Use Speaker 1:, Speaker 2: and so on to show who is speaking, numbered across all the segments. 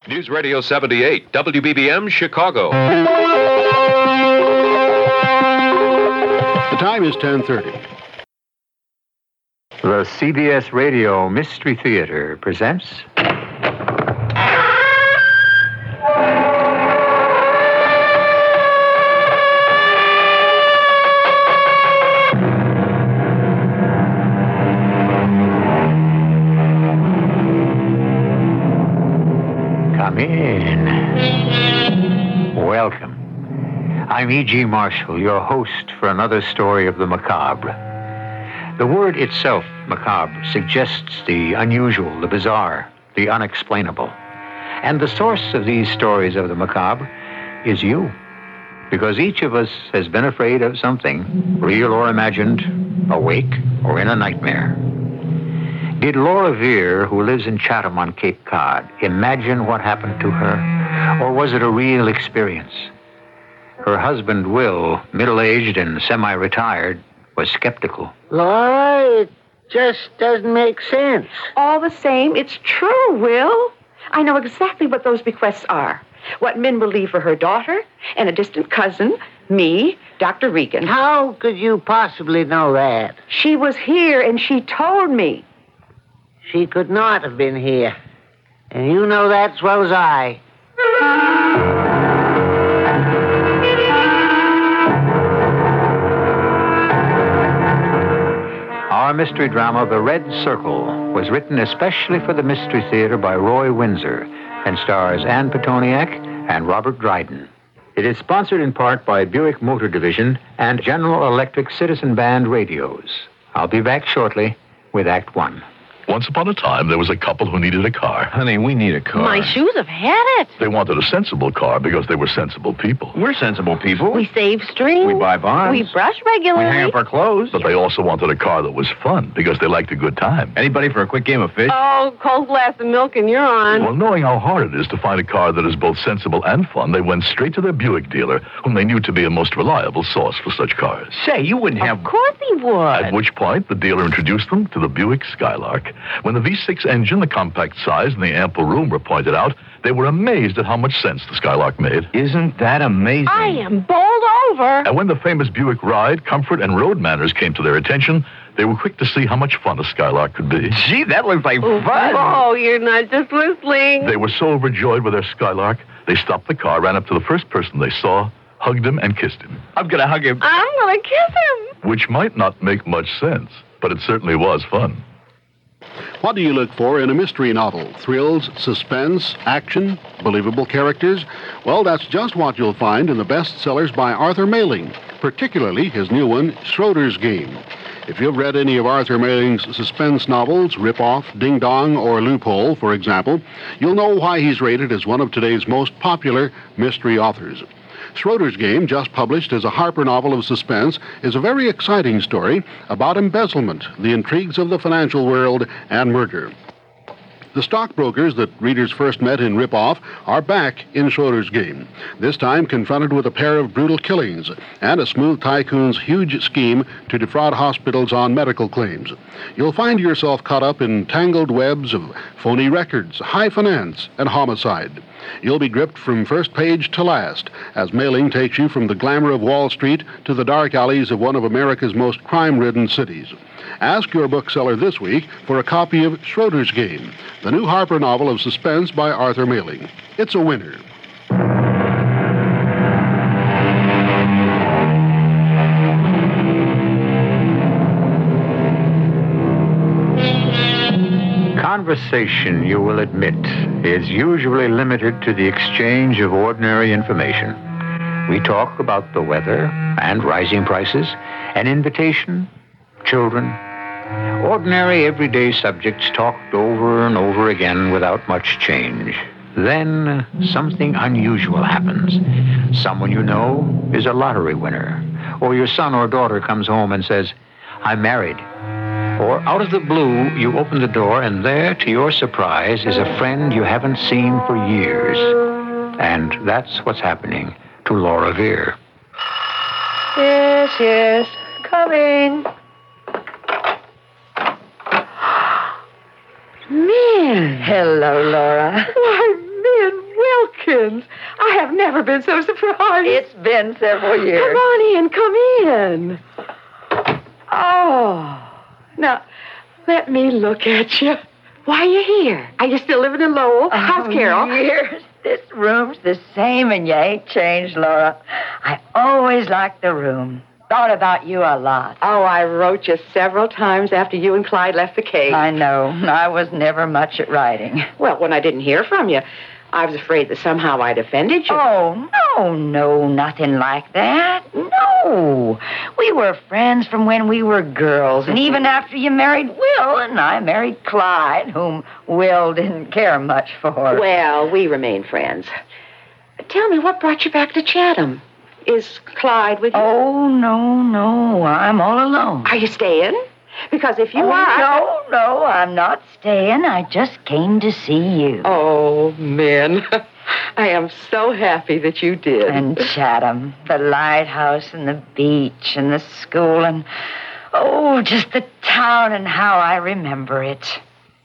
Speaker 1: News Radio 78, WBBM, Chicago.
Speaker 2: The time is 10:30.
Speaker 3: The CBS Radio Mystery Theater presents... Come in. Welcome. I'm E.G. Marshall, your host for another story of the macabre. The word itself, macabre, suggests the unusual, the bizarre, the unexplainable. And the source of these stories of the macabre is you. Because each of us has been afraid of something, real or imagined, awake or in a nightmare. Did Laura Veer, who lives in Chatham on Cape Cod, imagine what happened to her? Or was it a real experience? Her husband, Will, middle-aged and semi-retired, was skeptical.
Speaker 4: Laura, it just doesn't make sense.
Speaker 5: All the same, it's true, Will. I know exactly what those bequests are. What Min will leave for her daughter and a distant cousin, me, Dr. Regan.
Speaker 4: How could you possibly know that?
Speaker 5: She was here and she told me.
Speaker 4: She could not have been here. And you know that as well as I.
Speaker 3: Our mystery drama, The Red Circle, was written especially for the Mystery Theater by Roy Windsor and stars Ann Petoniak and Robert Dryden. It is sponsored in part by Buick Motor Division and General Electric Citizen Band radios. I'll be back shortly with Act One.
Speaker 6: Once upon a time, there was a couple who needed a car.
Speaker 7: Honey, we need a car.
Speaker 8: My shoes have had it.
Speaker 6: They wanted a sensible car because they were sensible people.
Speaker 7: We're sensible people.
Speaker 8: We save strings.
Speaker 7: We buy bonds.
Speaker 8: We brush
Speaker 7: We
Speaker 8: regularly.
Speaker 7: hang up our clothes.
Speaker 6: But they also wanted a car that was fun because they liked a good time.
Speaker 7: Anybody for a quick game of fish?
Speaker 8: Oh, cold glass of milk and you're on.
Speaker 6: Well, knowing how hard it is to find a car that is both sensible and fun, they went straight to their Buick dealer, whom they knew to be a most reliable source for such cars.
Speaker 7: Say, you wouldn't have...
Speaker 8: Of course he would.
Speaker 6: At which point, the dealer introduced them to the Buick Skylark. When the V6 engine, the compact size, and the ample room were pointed out, they were amazed at how much sense the Skylark made.
Speaker 7: Isn't that amazing?
Speaker 8: I am bowled over.
Speaker 6: And when the famous Buick ride, comfort, and road manners came to their attention, they were quick to see how much fun a Skylark could be.
Speaker 7: Gee, that looks like fun.
Speaker 8: Oh, you're not just whistling.
Speaker 6: They were so overjoyed with their Skylark, they stopped the car, ran up to the first person they saw, hugged him, and kissed him.
Speaker 7: I'm going to hug him.
Speaker 8: I'm going to kiss him.
Speaker 6: Which might not make much sense, but it certainly was fun.
Speaker 2: What do you look for in a mystery novel? Thrills, suspense, action, believable characters? Well, that's just what you'll find in the bestsellers by Arthur Mayling, particularly his new one, Schroeder's Game. If you've read any of Arthur Mayling's suspense novels, Rip-Off, Ding Dong, or Loophole, for example, you'll know why he's rated as one of today's most popular mystery authors. Schroeder's Game, just published as a Harper novel of suspense, is a very exciting story about embezzlement, the intrigues of the financial world, and murder. The stockbrokers that readers first met in Rip-Off are back in Schroeder's Game, this time confronted with a pair of brutal killings and a smooth tycoon's huge scheme to defraud hospitals on medical claims. You'll find yourself caught up in tangled webs of phony records, high finance, and homicide. You'll be gripped from first page to last as Mayling takes you from the glamour of Wall Street to the dark alleys of one of America's most crime-ridden cities. Ask your bookseller this week for a copy of Schroeder's Game, the new Harper novel of suspense by Arthur Mayling. It's a winner.
Speaker 3: Conversation, you will admit, is usually limited to the exchange of ordinary information. We talk about the weather and rising prices, an invitation, children. Ordinary, everyday subjects talked over and over again without much change. Then something unusual happens. Someone you know is a lottery winner. Or your son or daughter comes home and says, "I'm married." Or out of the blue, you open the door, and there, to your surprise, is a friend you haven't seen for years. And that's what's happening to Laura Veer.
Speaker 5: Yes. Coming.
Speaker 8: Min.
Speaker 5: Hello, Laura. Why, Min, Wilkins. I have never been so surprised.
Speaker 9: It's been several years.
Speaker 5: Come on in, come in. Oh, now, let me look at you. Why are you here? Are you still living in Lowell? How's Carol?
Speaker 9: Years. This room's the same and you ain't changed, Laura. I always liked the room. Thought about you a lot.
Speaker 5: Oh, I wrote you several times after you and Clyde left the cave.
Speaker 9: I know. I was never much at writing.
Speaker 5: Well, when I didn't hear from you, I was afraid that somehow I'd offended you.
Speaker 9: Oh, no, nothing like that. No. We were friends from when we were girls, and even after you married Will and I married Clyde, whom Will didn't care much for.
Speaker 5: Well, we remain friends. Tell me, what brought you back to Chatham? Is Clyde with you?
Speaker 9: Oh, no, I'm all alone.
Speaker 5: Are you staying? Because if you are...
Speaker 9: No, I'm not staying. I just came to see you.
Speaker 5: Oh, Min, I am so happy that you did.
Speaker 9: And Chatham, the lighthouse and the beach and the school and, just the town and how I remember it.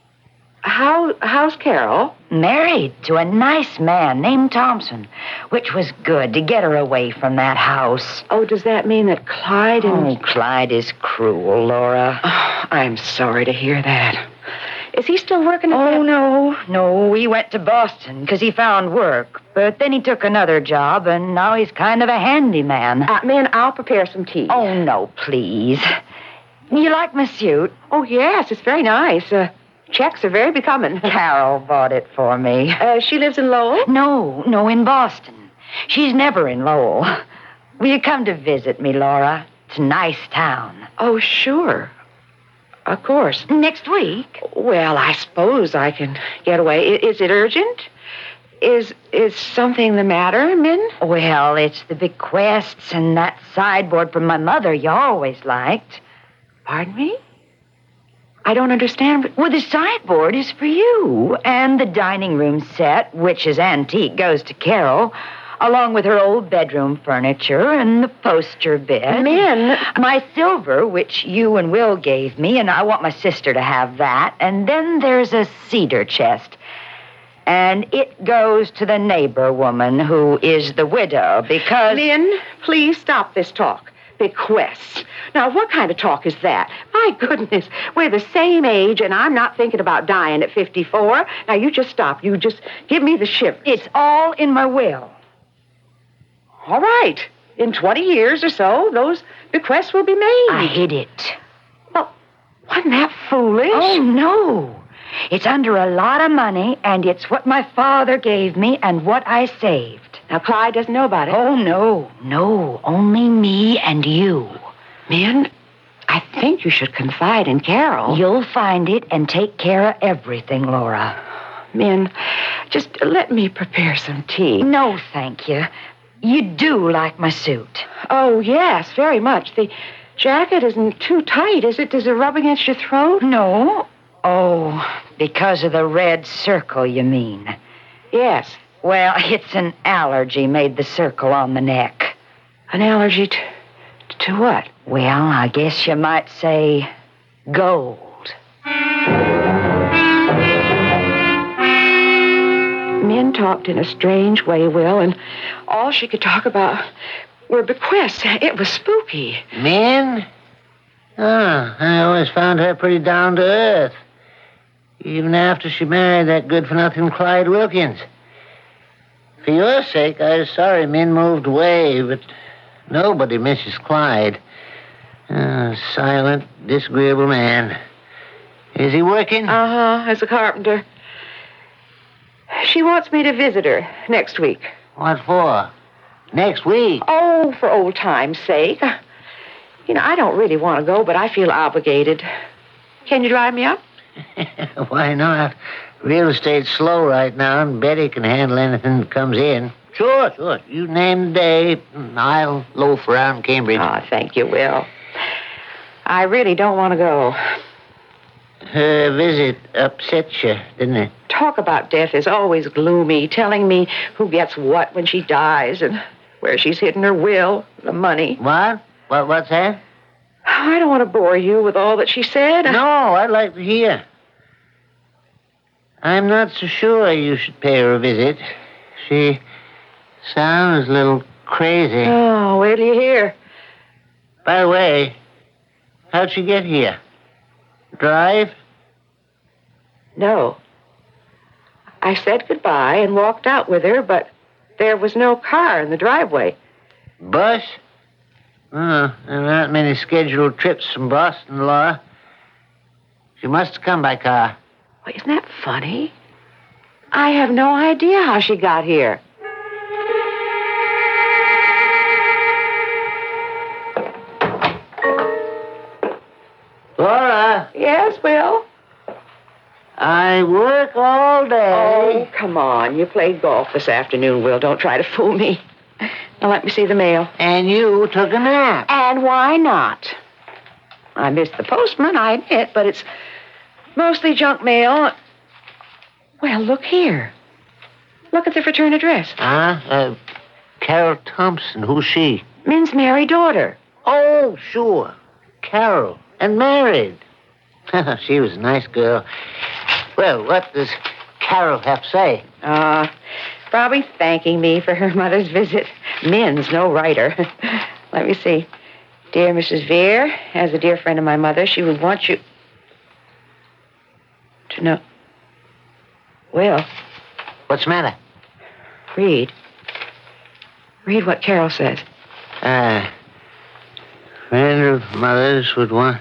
Speaker 5: How's Carol?
Speaker 9: Married to a nice man named Thompson, which was good to get her away from that house.
Speaker 5: Oh, does that mean that Clyde and...
Speaker 9: Oh, Clyde is cruel, Laura.
Speaker 5: Oh, I'm sorry to hear that. Is he still working at that?
Speaker 9: No. He went to Boston because he found work. But then he took another job, and now he's kind of a handyman.
Speaker 5: Min, I'll prepare some tea.
Speaker 9: Oh, no, please. You like my suit?
Speaker 5: Oh, yes, it's very nice. Checks are very becoming.
Speaker 9: Carol bought it for me.
Speaker 5: She lives in Lowell?
Speaker 9: No, in Boston. She's never in Lowell. Will you come to visit me, Laura? It's a nice town.
Speaker 5: Oh, sure. Of course.
Speaker 9: Next week?
Speaker 5: Well, I suppose I can get away. Is it urgent? Is something the matter, Min?
Speaker 9: Well, it's the bequests and that sideboard from my mother you always liked.
Speaker 5: Pardon me? I don't understand.
Speaker 9: Well, the sideboard is for you, and the dining room set, which is antique, goes to Carol, along with her old bedroom furniture and the poster bed.
Speaker 5: Min!
Speaker 9: My silver, which you and Will gave me, and I want my sister to have that. And then there's a cedar chest. And it goes to the neighbor woman who is the widow because...
Speaker 5: Min, please stop this talk. Bequests. Now, what kind of talk is that? My goodness, we're the same age, and I'm not thinking about dying at 54. Now, you just stop. You just give me the shivers.
Speaker 9: It's all in my will.
Speaker 5: All right. In 20 years or so, those bequests will be made.
Speaker 9: I hid it.
Speaker 5: Well, wasn't that foolish?
Speaker 9: Oh, no. It's under a lot of money, and it's what my father gave me and what I saved.
Speaker 5: Now, Clyde doesn't know about it.
Speaker 9: Oh, no. Only me and you.
Speaker 5: Min, I think you should confide in Carol.
Speaker 9: You'll find it and take care of everything, Laura.
Speaker 5: Min, just let me prepare some tea.
Speaker 9: No, thank you. You do like my suit.
Speaker 5: Oh, yes, very much. The jacket isn't too tight, is it? Does it rub against your throat?
Speaker 9: No. Oh, because of the red circle, you mean?
Speaker 5: Yes.
Speaker 9: Well, it's an allergy made the circle on the neck.
Speaker 5: An allergy to what?
Speaker 9: Well, I guess you might say gold.
Speaker 5: Min talked in a strange way, Will, and all she could talk about were bequests. It was spooky.
Speaker 4: Min? Oh, I always found her pretty down to earth. Even after she married that good-for-nothing Clyde Wilkins. For your sake, I was sorry Min moved away, but nobody misses Clyde. Silent, disagreeable man. Is he working?
Speaker 5: As a carpenter. She wants me to visit her next week.
Speaker 4: What for? Next week?
Speaker 5: Oh, for old time's sake. I don't really want to go, but I feel obligated. Can you drive me up?
Speaker 4: Why not? Real estate's slow right now, and Betty can handle anything that comes in. Sure. You name the day, I'll loaf around Cambridge.
Speaker 5: Oh, thank you, Will. I really don't want to go.
Speaker 4: Her visit upset you, didn't it?
Speaker 5: Talk about death is always gloomy, telling me who gets what when she dies and where she's hidden her will, the money.
Speaker 4: What? What's that?
Speaker 5: I don't want to bore you with all that she said.
Speaker 4: No, I'd like to hear. I'm not so sure you should pay her a visit. she sounds a little crazy.
Speaker 5: Oh, wait till you hear.
Speaker 4: By the way, how'd she get here? Drive?
Speaker 5: No. I said goodbye and walked out with her, but there was no car in the driveway.
Speaker 4: Bus? Oh, there aren't many scheduled trips from Boston, Laura. She must have come by car.
Speaker 5: Well, isn't that funny? I have no idea how she got here.
Speaker 4: Laura,
Speaker 5: Yes, Will?
Speaker 4: I work all day.
Speaker 5: Oh, come on. You played golf this afternoon, Will. Don't try to fool me. Now, let me see the mail.
Speaker 4: And you took a nap.
Speaker 5: And why not? I missed the postman, I admit, but it's mostly junk mail. Well, look here. Look at the return address.
Speaker 4: Carol Thompson. Who's she?
Speaker 5: Min's married daughter.
Speaker 4: Oh, sure. Carol. And married. She was a nice girl. Well, what does Carol have to say?
Speaker 5: Probably thanking me for her mother's visit. Min's no writer. Let me see. Dear Mrs. Vere, as a dear friend of my mother, she would want you to know. Will.
Speaker 4: What's the matter?
Speaker 5: Read. Read what Carol says.
Speaker 4: Friend of mother's would want...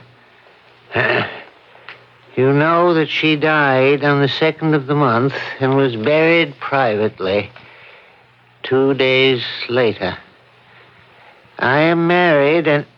Speaker 4: You know that she died on the 2nd of the month and was buried privately 2 days later. I am married and...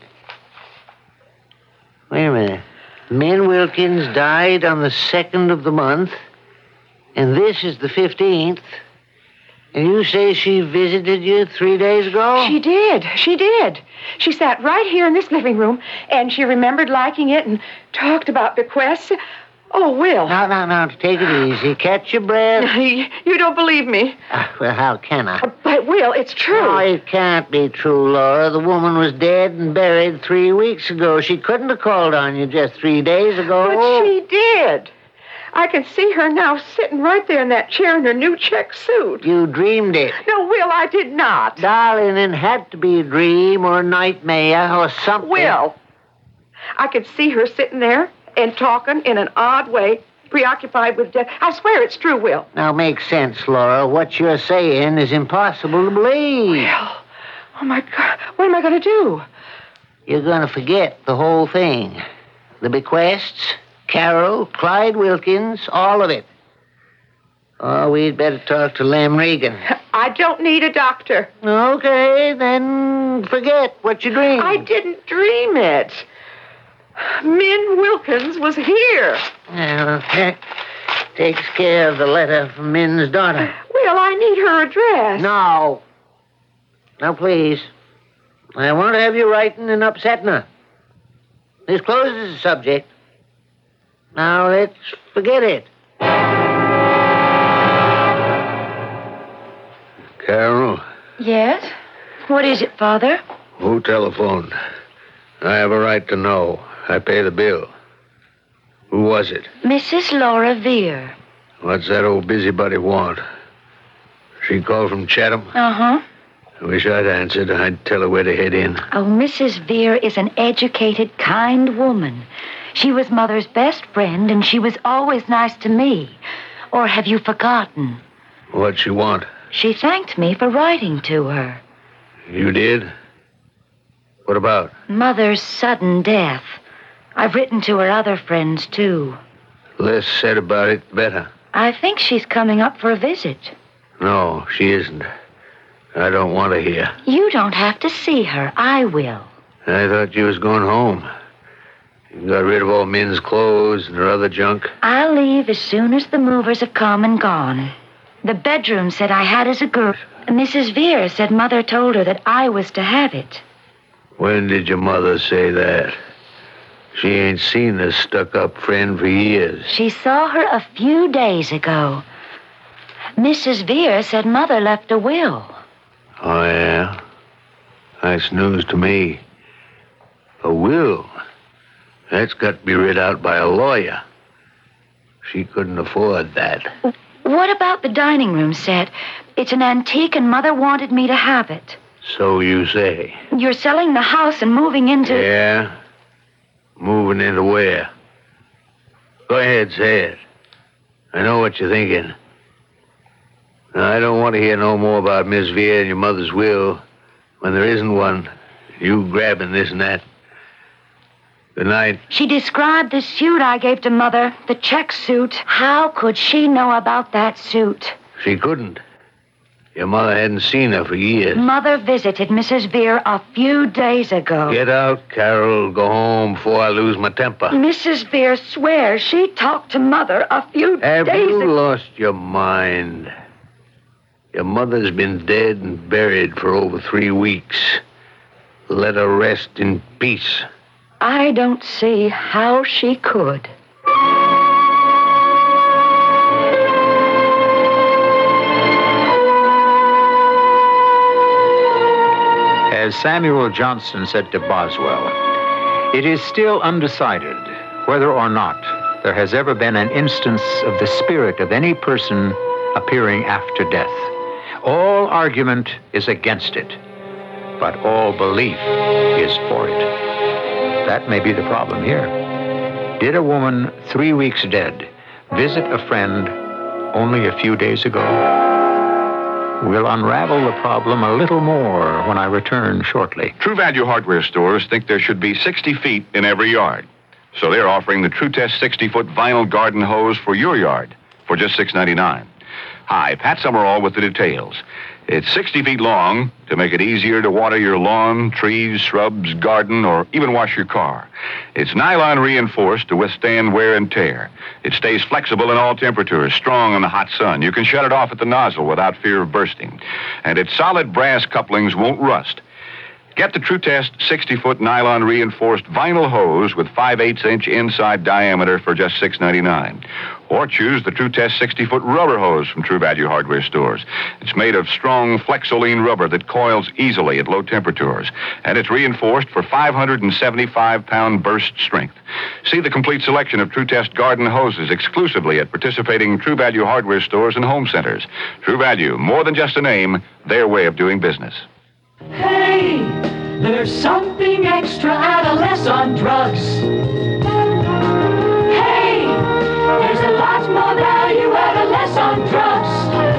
Speaker 4: Wait a minute. Min Wilkins died on the 2nd of the month, and this is the 15th. And you say she visited you 3 days ago?
Speaker 5: She did. She did. She sat right here in this living room, and she remembered liking it and talked about bequests. Oh, Will.
Speaker 4: Now, take it easy. Catch your breath.
Speaker 5: You don't believe me.
Speaker 4: Well, how can I?
Speaker 5: But, Will, it's true.
Speaker 4: No, it can't be true, Laura. The woman was dead and buried 3 weeks ago. She couldn't have called on you just 3 days ago.
Speaker 5: But she did. I can see her now sitting right there in that chair in her new check suit.
Speaker 4: You dreamed it.
Speaker 5: No, Will, I did not.
Speaker 4: Darling, it had to be a dream or a nightmare or something.
Speaker 5: Will, I could see her sitting there and talking in an odd way, preoccupied with death. I swear it's true, Will.
Speaker 4: Now, make sense, Laura. What you're saying is impossible to believe.
Speaker 5: Will, oh, my God, what am I going to do?
Speaker 4: You're going to forget the whole thing. The bequests, Carol, Clyde Wilkins, all of it. Oh, we'd better talk to Lem Regan.
Speaker 5: I don't need a doctor.
Speaker 4: Okay, then forget what you dreamed.
Speaker 5: I didn't dream it. Min Wilkins was here.
Speaker 4: Well, that takes care of the letter from Min's daughter.
Speaker 5: Will, I need her address.
Speaker 4: No. Now, please. I won't have you writing and upsetting her. This closes the subject. Now, let's forget it.
Speaker 10: Carol,
Speaker 9: Yes? What is it, Father?
Speaker 10: who telephoned? I have a right to know. I pay the bill. Who was it?
Speaker 9: Mrs. Laura Vere.
Speaker 10: What's that old busybody want? She called from Chatham?
Speaker 9: Uh-huh.
Speaker 10: I wish I'd answered. I'd tell her where to head in.
Speaker 9: Oh, Mrs. Vere is an educated, kind woman. She was Mother's best friend, and she was always nice to me. Or have you forgotten?
Speaker 10: What'd she want?
Speaker 9: She thanked me for writing to her.
Speaker 10: You did? What about?
Speaker 9: Mother's sudden death. I've written to her other friends, too.
Speaker 10: Less said about it, better.
Speaker 9: I think she's coming up for a visit.
Speaker 10: No, she isn't. I don't want to hear.
Speaker 9: You don't have to see her. I will.
Speaker 10: I thought you was going home. You got rid of all Min's clothes and her other junk.
Speaker 9: I'll leave as soon as the movers have come and gone. The bedroom said I had as a girl. Mrs. Vere said Mother told her that I was to have it.
Speaker 10: When did your mother say that? She ain't seen this stuck-up friend for years.
Speaker 9: She saw her a few days ago. Mrs. Vere said Mother left a will.
Speaker 10: Oh, yeah? That's news to me. A will? That's got to be read out by a lawyer. She couldn't afford that.
Speaker 9: What about the dining room set? It's an antique and Mother wanted me to have it.
Speaker 10: So you say.
Speaker 9: You're selling the house and moving into...
Speaker 10: Yeah? Moving into where? Go ahead, say it. I know what you're thinking. Now, I don't want to hear no more about Miss Vere and your mother's will when there isn't one. You grabbing this and that. Good night.
Speaker 9: She described the suit I gave to Mother, the check suit. How could she know about that suit?
Speaker 10: She couldn't. Your mother hadn't seen her for years.
Speaker 9: Mother visited Mrs. Vere a few days ago.
Speaker 10: Get out, Carol. Go home before I lose my temper.
Speaker 9: Mrs. Vere swears she talked to Mother a few
Speaker 10: Have
Speaker 9: days
Speaker 10: you
Speaker 9: ago.
Speaker 10: lost your mind? Your mother's been dead and buried for over 3 weeks. Let her rest in peace.
Speaker 9: I don't see how she could.
Speaker 3: As Samuel Johnson said to Boswell, it is still undecided whether or not there has ever been an instance of the spirit of any person appearing after death. All argument is against it, but all belief is for it. That may be the problem here. Did a woman 3 weeks dead visit a friend only a few days ago? We'll unravel the problem a little more when I return shortly.
Speaker 1: True Value hardware stores think there should be 60 feet in every yard. So they're offering the True Test 60-foot vinyl garden hose for your yard for just $6.99. Hi, Pat Summerall with the details. It's 60 feet long to make it easier to water your lawn, trees, shrubs, garden, or even wash your car. It's nylon reinforced to withstand wear and tear. It stays flexible in all temperatures, strong in the hot sun. You can shut it off at the nozzle without fear of bursting. And its solid brass couplings won't rust. Get the True Test 60-foot nylon reinforced vinyl hose with 5/8-inch inside diameter for just $6.99. Or choose the True Test 60-foot rubber hose from True Value hardware stores. It's made of strong Flexoline rubber that coils easily at low temperatures. And it's reinforced for 575-pound burst strength. See the complete selection of True Test garden hoses exclusively at participating True Value hardware stores and home centers. True Value, more than just a name, their way of doing business.
Speaker 11: Hey, there's something extra at a less on drugs. Hey, there's a lot more value at a less on drugs.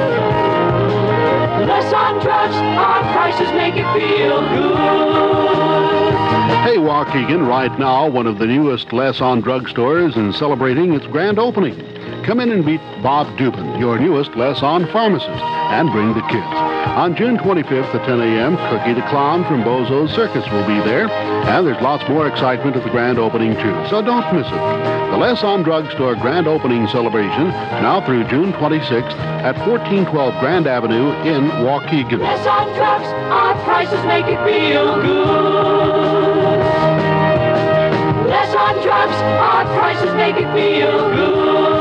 Speaker 11: Less on drugs, our prices make it feel good.
Speaker 2: Hey, Waukegan, right now, one of the newest Les on Drug stores and celebrating its grand opening. Come in and meet Bob Dubin, your newest Les on pharmacist, and bring the kids. On June 25th at 10 a.m., Cookie the Clown from Bozo's Circus will be there, and there's lots more excitement at the grand opening, too, so don't miss it. The Les on Drug store grand opening celebration, now through June 26th at 1412 Grand Avenue in Waukegan.
Speaker 11: Less on drugs, our prices make it feel good. Less on drugs, our prices make it feel good.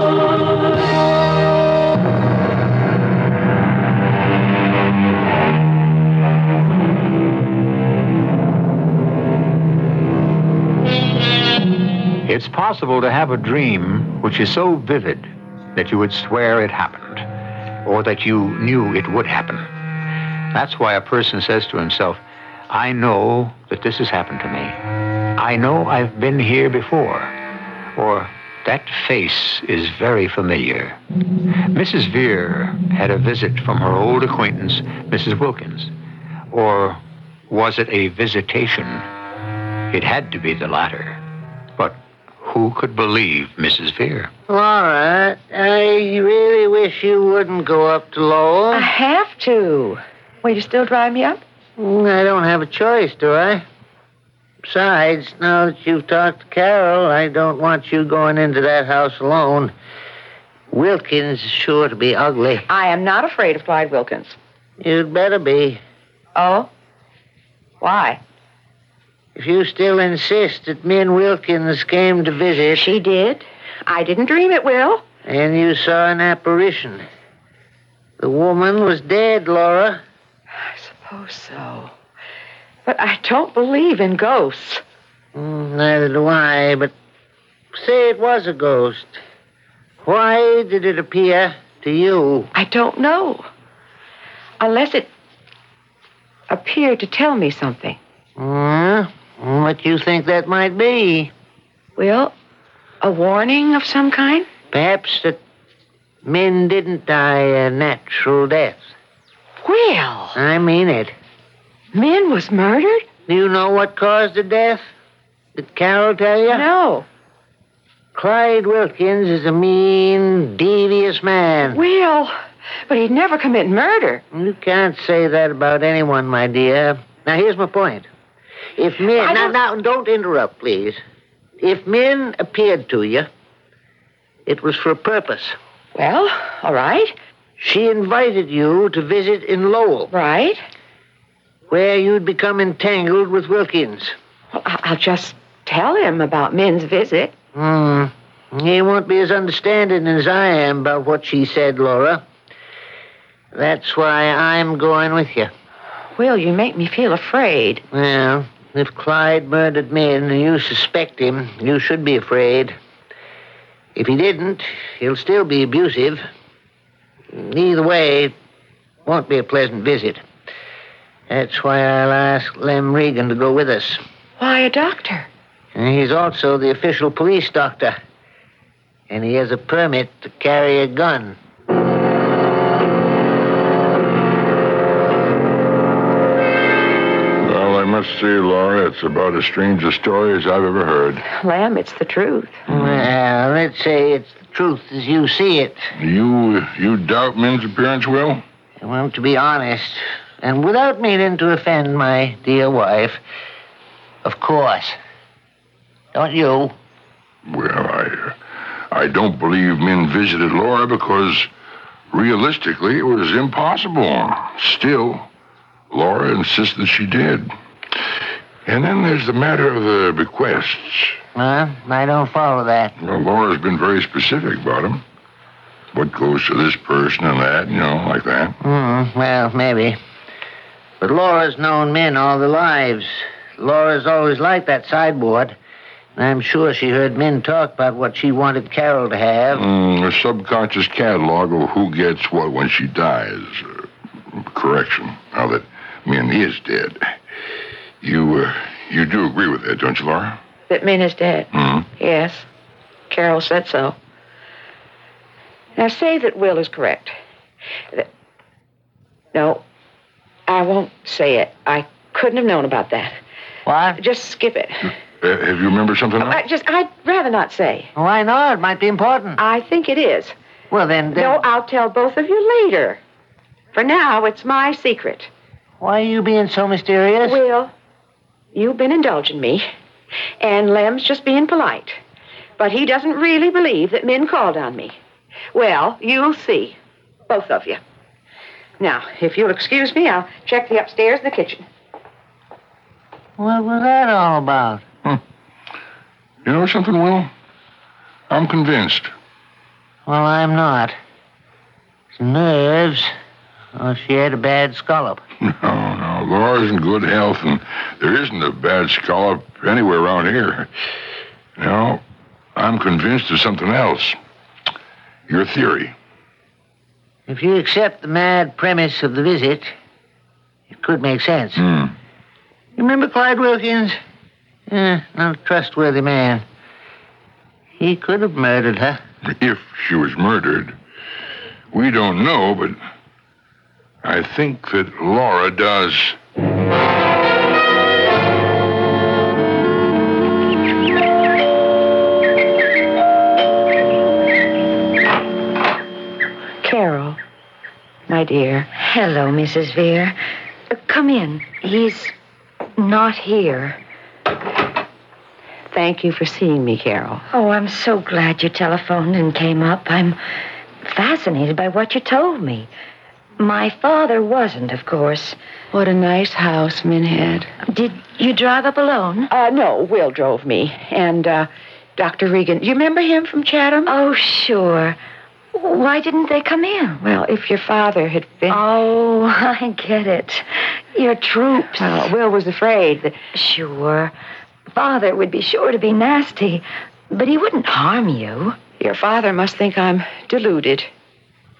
Speaker 3: It's possible to have a dream which is so vivid that you would swear it happened, or that you knew it would happen. That's why a person says to himself, I know that this has happened to me. I know I've been here before. Or, that face is very familiar. Mrs. Vere had a visit from her old acquaintance, Mrs. Wilkins. Or was it a visitation? It had to be the latter. But who could believe Mrs. Vere?
Speaker 4: Laura, I really wish you wouldn't go up to Lowell.
Speaker 5: I have to. Will you still drive me up?
Speaker 4: I don't have a choice, do I? Besides, now that you've talked to Carol, I don't want you going into that house alone. Wilkins is sure to be ugly.
Speaker 5: I am not afraid of Clyde Wilkins.
Speaker 4: You'd better be.
Speaker 5: Oh? Why?
Speaker 4: If you still insist that Min Wilkins came to visit...
Speaker 5: She did. I didn't dream it, Will.
Speaker 4: And you saw an apparition. The woman was dead, Laura.
Speaker 5: I suppose so. But I don't believe in ghosts.
Speaker 4: Neither do I, but say it was a ghost. Why did it appear to you?
Speaker 5: I don't know. Unless it appeared to tell me something.
Speaker 4: What do you think that might be?
Speaker 5: Well, a warning of some kind?
Speaker 4: Perhaps that men didn't die a natural death.
Speaker 5: Well,
Speaker 4: I mean it.
Speaker 5: Min was murdered?
Speaker 4: Do you know what caused the death? Did Carol tell you?
Speaker 5: No.
Speaker 4: Clyde Wilkins is a mean, devious man.
Speaker 5: Well, but he'd never commit murder.
Speaker 4: You can't say that about anyone, my dear. Now, here's my point. If men... Now, don't interrupt, please. If men appeared to you, it was for a purpose.
Speaker 5: Well, all right.
Speaker 4: She invited you to visit in Lowell.
Speaker 5: Right.
Speaker 4: Where you'd become entangled with Wilkins.
Speaker 5: Well, I'll just tell him about Min's visit.
Speaker 4: He won't be as understanding as I am about what she said, Laura. That's why I'm going with you.
Speaker 5: Will, you make me feel afraid.
Speaker 4: Well, if Clyde murdered Min and you suspect him, you should be afraid. If he didn't, he'll still be abusive. Either way, it won't be a pleasant visit. That's why I'll ask Lem Regan to go with us.
Speaker 5: Why a doctor?
Speaker 4: And he's also the official police doctor. And he has a permit to carry a gun.
Speaker 12: Well, I must say, Laura, it's about as strange a story as I've ever heard.
Speaker 5: Lem, it's the truth.
Speaker 4: Well, let's say it's the truth as you see it.
Speaker 12: You doubt Min's appearance, Will?
Speaker 4: Well, to be honest, and without meaning to offend my dear wife, of course. Don't you?
Speaker 12: Well, I don't believe Min visited Laura because, realistically, it was impossible. Still, Laura insisted she did. And then there's the matter of the bequests.
Speaker 4: I don't follow that.
Speaker 12: Well, Laura's been very specific about them. What goes to this person and that, like that.
Speaker 4: Well, maybe. But Laura's known Min all their lives. Laura's always liked that sideboard. And I'm sure she heard Min talk about what she wanted Carol to have.
Speaker 12: A subconscious catalog of who gets what when she dies. Correction, now that Min is dead. You do agree with that, don't you, Laura?
Speaker 5: That Min is dead? Yes. Carol said so. Now, say that Will is correct. No, I won't say it. I couldn't have known about that.
Speaker 4: What?
Speaker 5: Just skip it.
Speaker 12: Have you remembered something else?
Speaker 5: I'd rather not say.
Speaker 4: Why not? It might be important.
Speaker 5: I think it is.
Speaker 4: Well, then...
Speaker 5: No, I'll tell both of you later. For now, it's my secret.
Speaker 4: Why are you being so mysterious?
Speaker 5: Will, you've been indulging me, and Lem's just being polite. But he doesn't really believe that Min called on me. Well, you'll see. Both of you. Now, if you'll excuse me, I'll check the upstairs and the kitchen.
Speaker 4: What was that all about?
Speaker 12: You know something, Will? I'm convinced.
Speaker 4: Well, I'm not. Nerves. Oh, she had a bad scallop.
Speaker 12: No. Laura's in good health, and there isn't a bad scallop anywhere around here. No, I'm convinced of something else. Your theory.
Speaker 4: If you accept the mad premise of the visit, it could make sense. You remember Clyde Wilkins? Not a trustworthy man. He could have murdered her.
Speaker 12: If she was murdered. We don't know, but I think that Laura does.
Speaker 5: Carol, my dear.
Speaker 9: Hello, Mrs. Veer. Come in. He's not here.
Speaker 5: Thank you for seeing me, Carol.
Speaker 9: Oh, I'm so glad you telephoned and came up. I'm fascinated by what you told me. My father wasn't, of course.
Speaker 5: What a nice house Min had.
Speaker 9: Did you drive up alone?
Speaker 5: No, Will drove me. And, Dr. Regan, you remember him from Chatham?
Speaker 9: Oh, sure. Why didn't they come in?
Speaker 5: Well, if your father had been...
Speaker 9: Oh, I get it. Your troops.
Speaker 5: Will was afraid that...
Speaker 9: Sure. Father would be sure to be nasty, but he wouldn't harm you.
Speaker 5: Your father must think I'm deluded.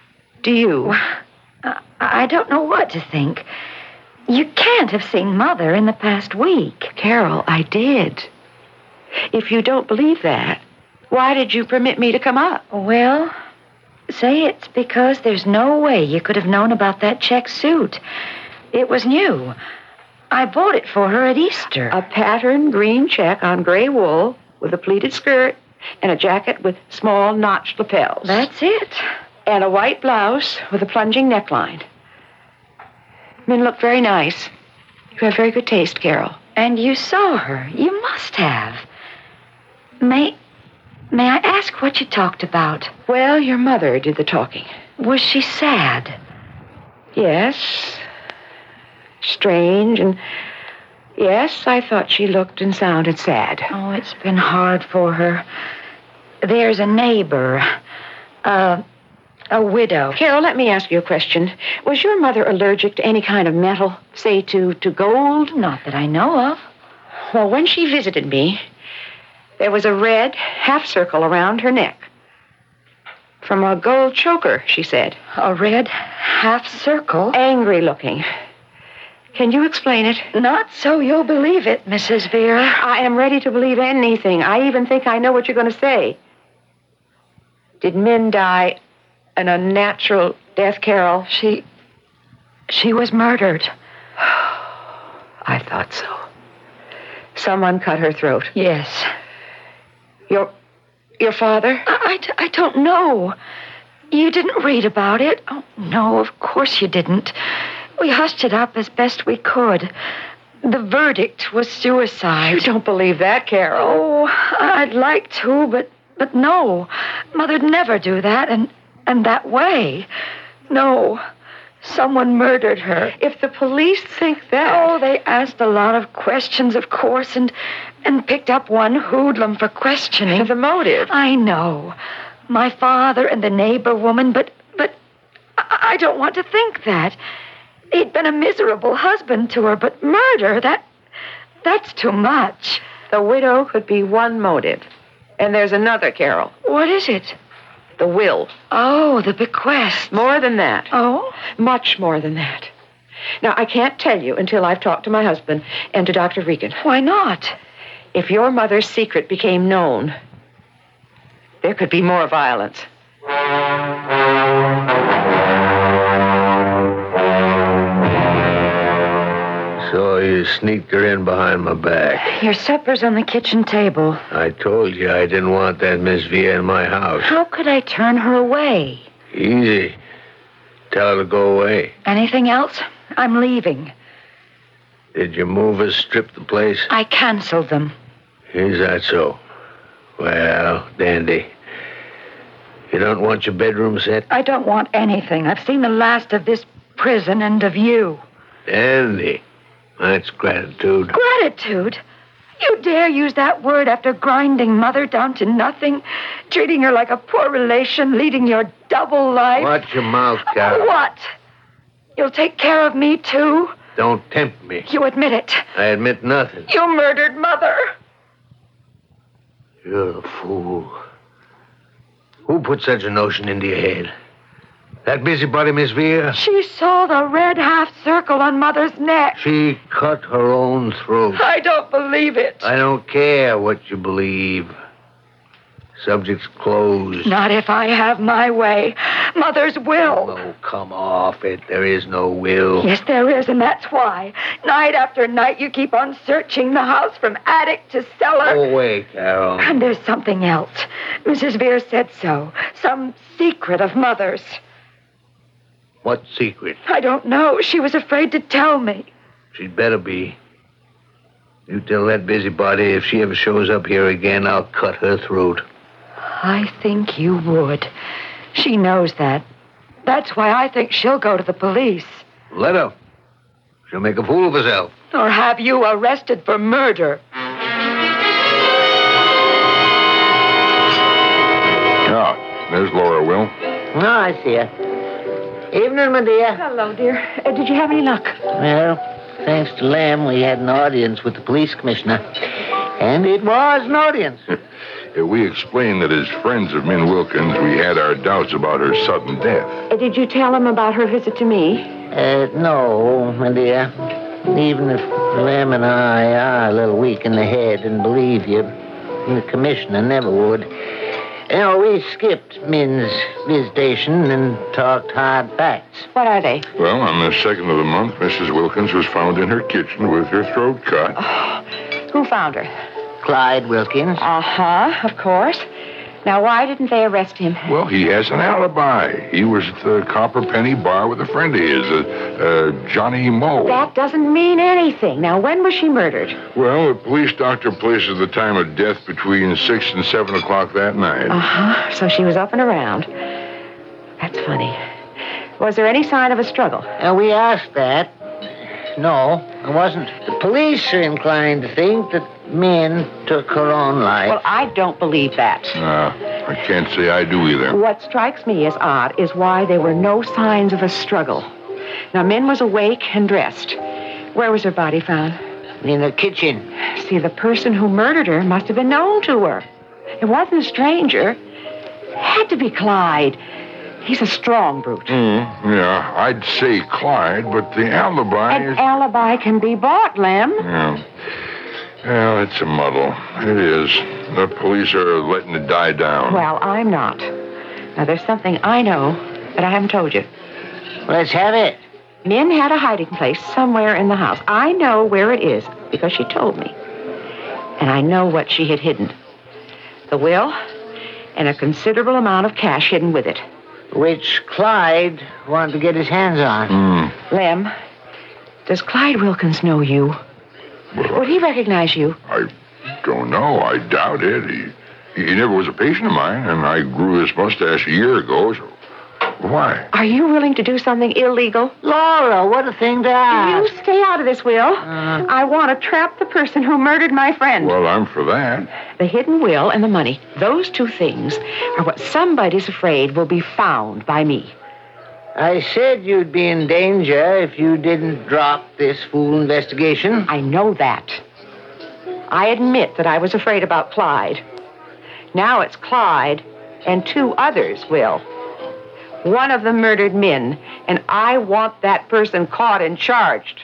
Speaker 5: do you?
Speaker 9: I don't know what to think. You can't have seen Mother in the past week.
Speaker 5: Carol, I did. If you don't believe that, why did you permit me to come up?
Speaker 9: Well, say it's because there's no way you could have known about that check suit. It was new. I bought it for her at Easter.
Speaker 5: A patterned green check on gray wool with a pleated skirt and a jacket with small notched lapels.
Speaker 9: That's it.
Speaker 5: And a white blouse with a plunging neckline. Men look very nice. You have very good taste, Carol.
Speaker 9: And you saw her. You must have. May I ask what you talked about?
Speaker 5: Well, your mother did the talking.
Speaker 9: Was she sad?
Speaker 5: Yes. Strange, and yes, I thought she looked and sounded sad.
Speaker 9: Oh, it's been hard for her. There's a neighbor, a widow.
Speaker 5: Carol, let me ask you a question. Was your mother allergic to any kind of metal, say to gold?
Speaker 9: Not that I know of.
Speaker 5: Well, when she visited me, there was a red half circle around her neck. From a gold choker, she said.
Speaker 9: A red half circle?
Speaker 5: Angry looking. Can you explain it?
Speaker 9: Not so you'll believe it, Mrs. Veer.
Speaker 5: I am ready to believe anything. I even think I know what you're going to say. Did Min die an unnatural death, Carol?
Speaker 9: She was murdered.
Speaker 5: I thought so. Someone cut her throat.
Speaker 9: Yes.
Speaker 5: Your father?
Speaker 9: I don't know. You didn't read about it? Oh, no, of course you didn't. We hushed it up as best we could. The verdict was suicide.
Speaker 5: You don't believe that, Carol?
Speaker 9: Oh, I'd like to, but no. Mother'd never do that, and that way. No. Someone murdered her.
Speaker 5: If the police think that...
Speaker 9: Oh, they asked a lot of questions, of course, and picked up one hoodlum for questioning.
Speaker 5: The motive.
Speaker 9: I know. My father and the neighbor woman, but I don't want to think that. He'd been a miserable husband to her, but murder, that's too much.
Speaker 5: The widow could be one motive. And there's another, Carol.
Speaker 9: What is it?
Speaker 5: The will.
Speaker 9: Oh, the bequest.
Speaker 5: More than that.
Speaker 9: Oh?
Speaker 5: Much more than that. Now, I can't tell you until I've talked to my husband and to Dr. Regan.
Speaker 9: Why not?
Speaker 5: If your mother's secret became known, there could be more violence.
Speaker 10: So you sneaked her in behind my back.
Speaker 9: Your supper's on the kitchen table.
Speaker 10: I told you I didn't want that Miss Via in my house.
Speaker 9: How could I turn her away?
Speaker 10: Easy. Tell her to go away.
Speaker 9: Anything else? I'm leaving.
Speaker 10: Did your movers strip the place?
Speaker 9: I canceled them.
Speaker 10: Is that so? Well, dandy. You don't want your bedroom set?
Speaker 9: I don't want anything. I've seen the last of this prison and of you.
Speaker 10: Dandy. That's gratitude.
Speaker 9: Gratitude? You dare use that word after grinding Mother down to nothing, treating her like a poor relation, leading your double life?
Speaker 10: Watch your mouth, Carol.
Speaker 9: What? You'll take care of me, too?
Speaker 10: Don't tempt me.
Speaker 9: You admit it.
Speaker 10: I admit nothing.
Speaker 9: You murdered Mother.
Speaker 10: You're a fool. Who put such a notion into your head? That busybody, Miss Via?
Speaker 9: She saw the red half circle on Mother's neck.
Speaker 10: She cut her own throat.
Speaker 9: I don't believe it.
Speaker 10: I don't care what you believe. Subject's closed.
Speaker 9: Not if I have my way. Mother's will.
Speaker 10: Oh, come off it. There is no will.
Speaker 9: Yes, there is, and that's why. Night after night, you keep on searching the house from attic to cellar.
Speaker 10: Go away, Carol.
Speaker 9: And there's something else. Mrs. Veer said so. Some secret of Mother's.
Speaker 10: What secret?
Speaker 9: I don't know. She was afraid to tell me.
Speaker 10: She'd better be. You tell that busybody if she ever shows up here again, I'll cut her throat.
Speaker 9: I think you would. She knows that. That's why I think she'll go to the police.
Speaker 10: Let her. She'll make a fool of herself.
Speaker 9: Or have you arrested for murder.
Speaker 12: Yeah, there's Laura, Will.
Speaker 4: Oh, I see her. Evening, my dear.
Speaker 5: Hello, dear. Did you have any luck?
Speaker 4: Well, thanks to Lamb, we had an audience with the police commissioner. And it was an audience.
Speaker 12: We explained that as friends of Min Wilkins, we had our doubts about her sudden death.
Speaker 5: Did you tell him about her visit to me?
Speaker 4: No, my dear. Even if Lem and I are a little weak in the head and believe you, the commissioner never would. We skipped Min's visitation and talked hard facts.
Speaker 5: What are they?
Speaker 12: Well, on the 2nd of the month, Mrs. Wilkins was found in her kitchen with her throat cut.
Speaker 5: Who found her?
Speaker 4: Clyde Wilkins.
Speaker 5: Uh-huh, of course. Now, why didn't they arrest him?
Speaker 12: Well, he has an alibi. He was at the Copper Penny bar with a friend of his, Johnny Moe.
Speaker 5: That doesn't mean anything. Now, when was she murdered?
Speaker 12: Well, the police doctor places the time of death between 6 and 7 o'clock that night.
Speaker 5: Uh-huh. So she was up and around. That's funny. Was there any sign of a struggle?
Speaker 4: We asked that. No, it wasn't. The police are inclined to think that Min took her own life.
Speaker 5: Well, I don't believe that.
Speaker 12: I can't say I do either.
Speaker 5: What strikes me as odd is why there were no signs of a struggle. Now, Min was awake and dressed. Where was her body found?
Speaker 4: In the kitchen.
Speaker 5: See, the person who murdered her must have been known to her. It wasn't a stranger. It had to be Clyde. He's a strong brute.
Speaker 12: Yeah, I'd say Clyde, but the alibi
Speaker 5: An alibi can be bought, Lem.
Speaker 12: Yeah. Well, it's a muddle. It is. The police are letting it die down.
Speaker 5: Well, I'm not. Now, there's something I know that I haven't told you.
Speaker 4: Let's have it.
Speaker 5: Min had a hiding place somewhere in the house. I know where it is because she told me. And I know what she had hidden. The will and a considerable amount of cash hidden with it.
Speaker 4: Which Clyde wanted to get his hands on.
Speaker 5: Lem, does Clyde Wilkins know you?
Speaker 12: Well,
Speaker 5: Would he recognize you?
Speaker 12: I don't know. I doubt it. He never was a patient of mine, and I grew this mustache a year ago, so why?
Speaker 5: Are you willing to do something illegal?
Speaker 4: Laura, what a thing to ask.
Speaker 5: You stay out of this, Will. I want to trap the person who murdered my friend.
Speaker 12: Well, I'm for that.
Speaker 5: The hidden will and the money, those two things are what somebody's afraid will be found by me.
Speaker 4: I said you'd be in danger if you didn't drop this fool investigation.
Speaker 5: I know that. I admit that I was afraid about Clyde. Now it's Clyde and two others, Will. One of them murdered Min, and I want that person caught and charged.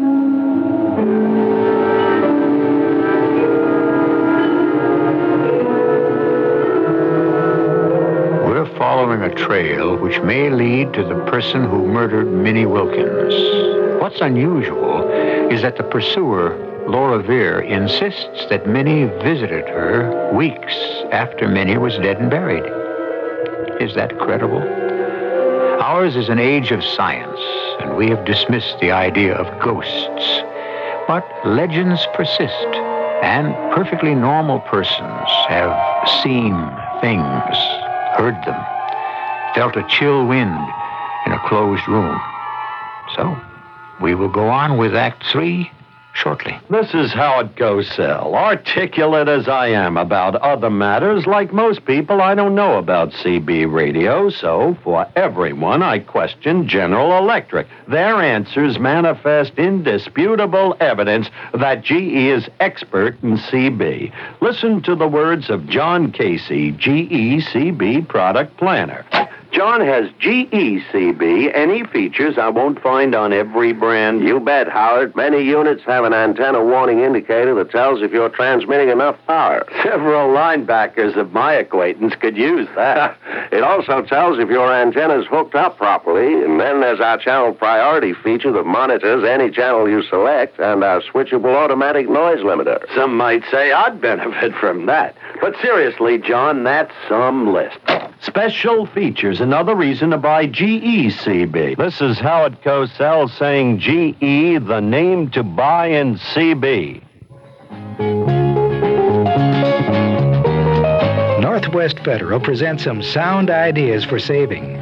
Speaker 3: We're following a trail which may lead to the person who murdered Minnie Wilkins. What's unusual is that the pursuer, Laura Veer, insists that Minnie visited her weeks after Minnie was dead and buried. Is that credible? Ours is an age of science, and we have dismissed the idea of ghosts. But legends persist, and perfectly normal persons have seen things, heard them, felt a chill wind in a closed room. So, we will go on with Act 3 shortly.
Speaker 13: This is Howard Cosell. Articulate as I am about other matters, like most people, I don't know about CB radio, so for everyone, I question General Electric. Their answers manifest indisputable evidence that GE is expert in CB. Listen to the words of John Casey, GE CB product planner. John has GECB, any features I won't find on every brand.
Speaker 14: You bet, Howard. Many units have an antenna warning indicator that tells if you're transmitting enough power.
Speaker 13: Several linebackers of my acquaintance could use that.
Speaker 14: It also tells if your antenna's hooked up properly, and then there's our channel priority feature that monitors any channel you select, and our switchable automatic noise limiter.
Speaker 13: Some might say I'd benefit from that. But seriously, John, that's some list. Special features, another reason to buy GECB. This is Howard Cosell saying GE, the name to buy in CB.
Speaker 15: Northwest Federal presents some sound ideas for saving.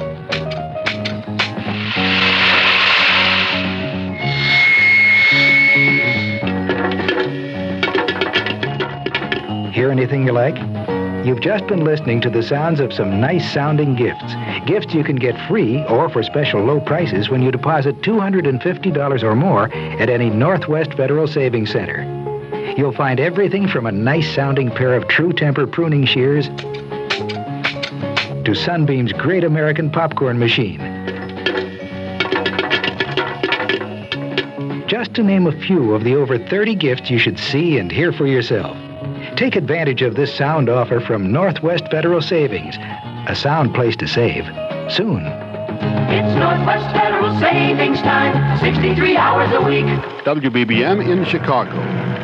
Speaker 15: Hear anything you like? You've just been listening to the sounds of some nice-sounding gifts. Gifts you can get free or for special low prices when you deposit $250 or more at any Northwest Federal Savings Center. You'll find everything from a nice-sounding pair of True Temper pruning shears to Sunbeam's Great American Popcorn Machine. Just to name a few of the over 30 gifts you should see and hear for yourself. Take advantage of this sound offer from Northwest Federal Savings. A sound place to save. Soon.
Speaker 11: It's Northwest Federal Savings Time, 63 hours a week.
Speaker 2: WBBM in Chicago.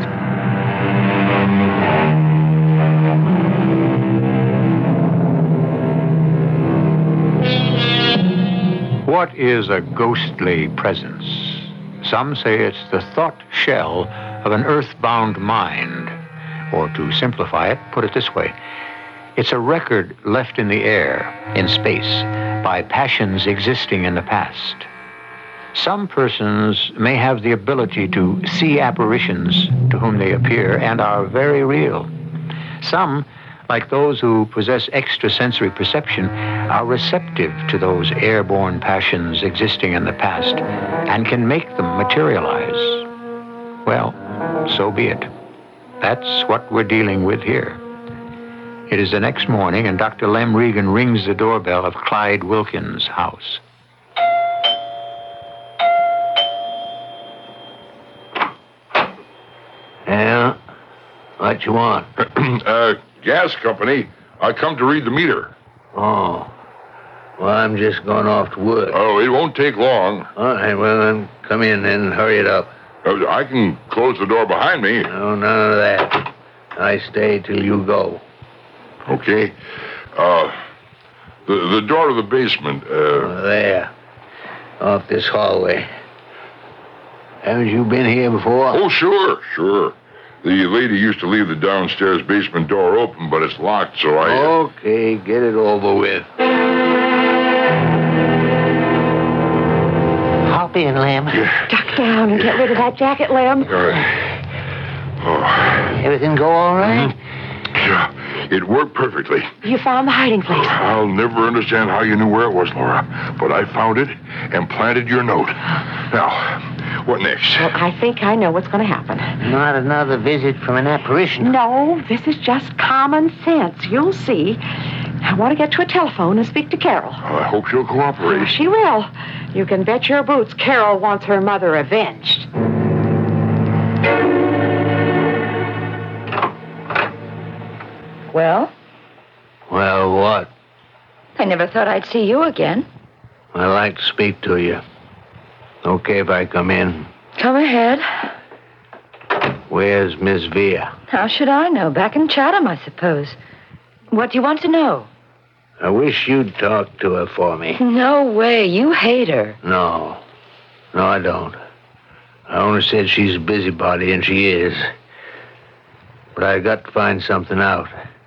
Speaker 3: What is a ghostly presence? Some say it's the thought shell of an earthbound mind. Or to simplify it, put it this way. It's a record left in the air, in space, by passions existing in the past. Some persons may have the ability to see apparitions to whom they appear and are very real. Some, like those who possess extrasensory perception, are receptive to those airborne passions existing in the past and can make them materialize. Well, so be it. That's what we're dealing with here. It is the next morning, and Dr. Lem Regan rings the doorbell of Clyde Wilkins' house.
Speaker 10: Yeah? What you want?
Speaker 12: Gas company. I come to read the meter.
Speaker 10: Oh. Well, I'm just going off to work.
Speaker 12: Oh, it won't take long.
Speaker 10: All right, well, then come in and hurry it up.
Speaker 12: I can close the door behind me.
Speaker 10: No, none of that. I stay till you go.
Speaker 12: Okay. The door to the basement.
Speaker 10: There. Off this hallway. Haven't you been here before?
Speaker 12: Oh, sure. The lady used to leave the downstairs basement door open, but it's locked, so I...
Speaker 10: Okay, get it over with.
Speaker 4: Hop in, Lem.
Speaker 5: Duck down and get rid of that jacket, Lem.
Speaker 12: All right. Oh.
Speaker 4: Everything go all right?
Speaker 12: Yeah, it worked perfectly.
Speaker 5: You found the hiding place.
Speaker 12: I'll never understand how you knew where it was, Laura, but I found it and planted your note. Now, what next?
Speaker 5: Well, I think I know what's going to happen.
Speaker 4: Not another visit from an apparition.
Speaker 5: No, this is just common sense. You'll see. I want to get to a telephone and speak to Carol.
Speaker 12: I hope she'll cooperate.
Speaker 5: She will. You can bet your boots Carol wants her mother avenged.
Speaker 9: Well?
Speaker 10: Well, what?
Speaker 9: I never thought I'd see you again.
Speaker 10: I'd like to speak to you. Okay if I come in?
Speaker 9: Come ahead.
Speaker 10: Where's Miss Veer?
Speaker 9: How should I know? Back in Chatham, I suppose. What do you want to know?
Speaker 10: I wish you'd talk to her for me.
Speaker 9: No way. You hate her.
Speaker 10: No, I don't. I only said she's a busybody, and she is. But I got to find something out.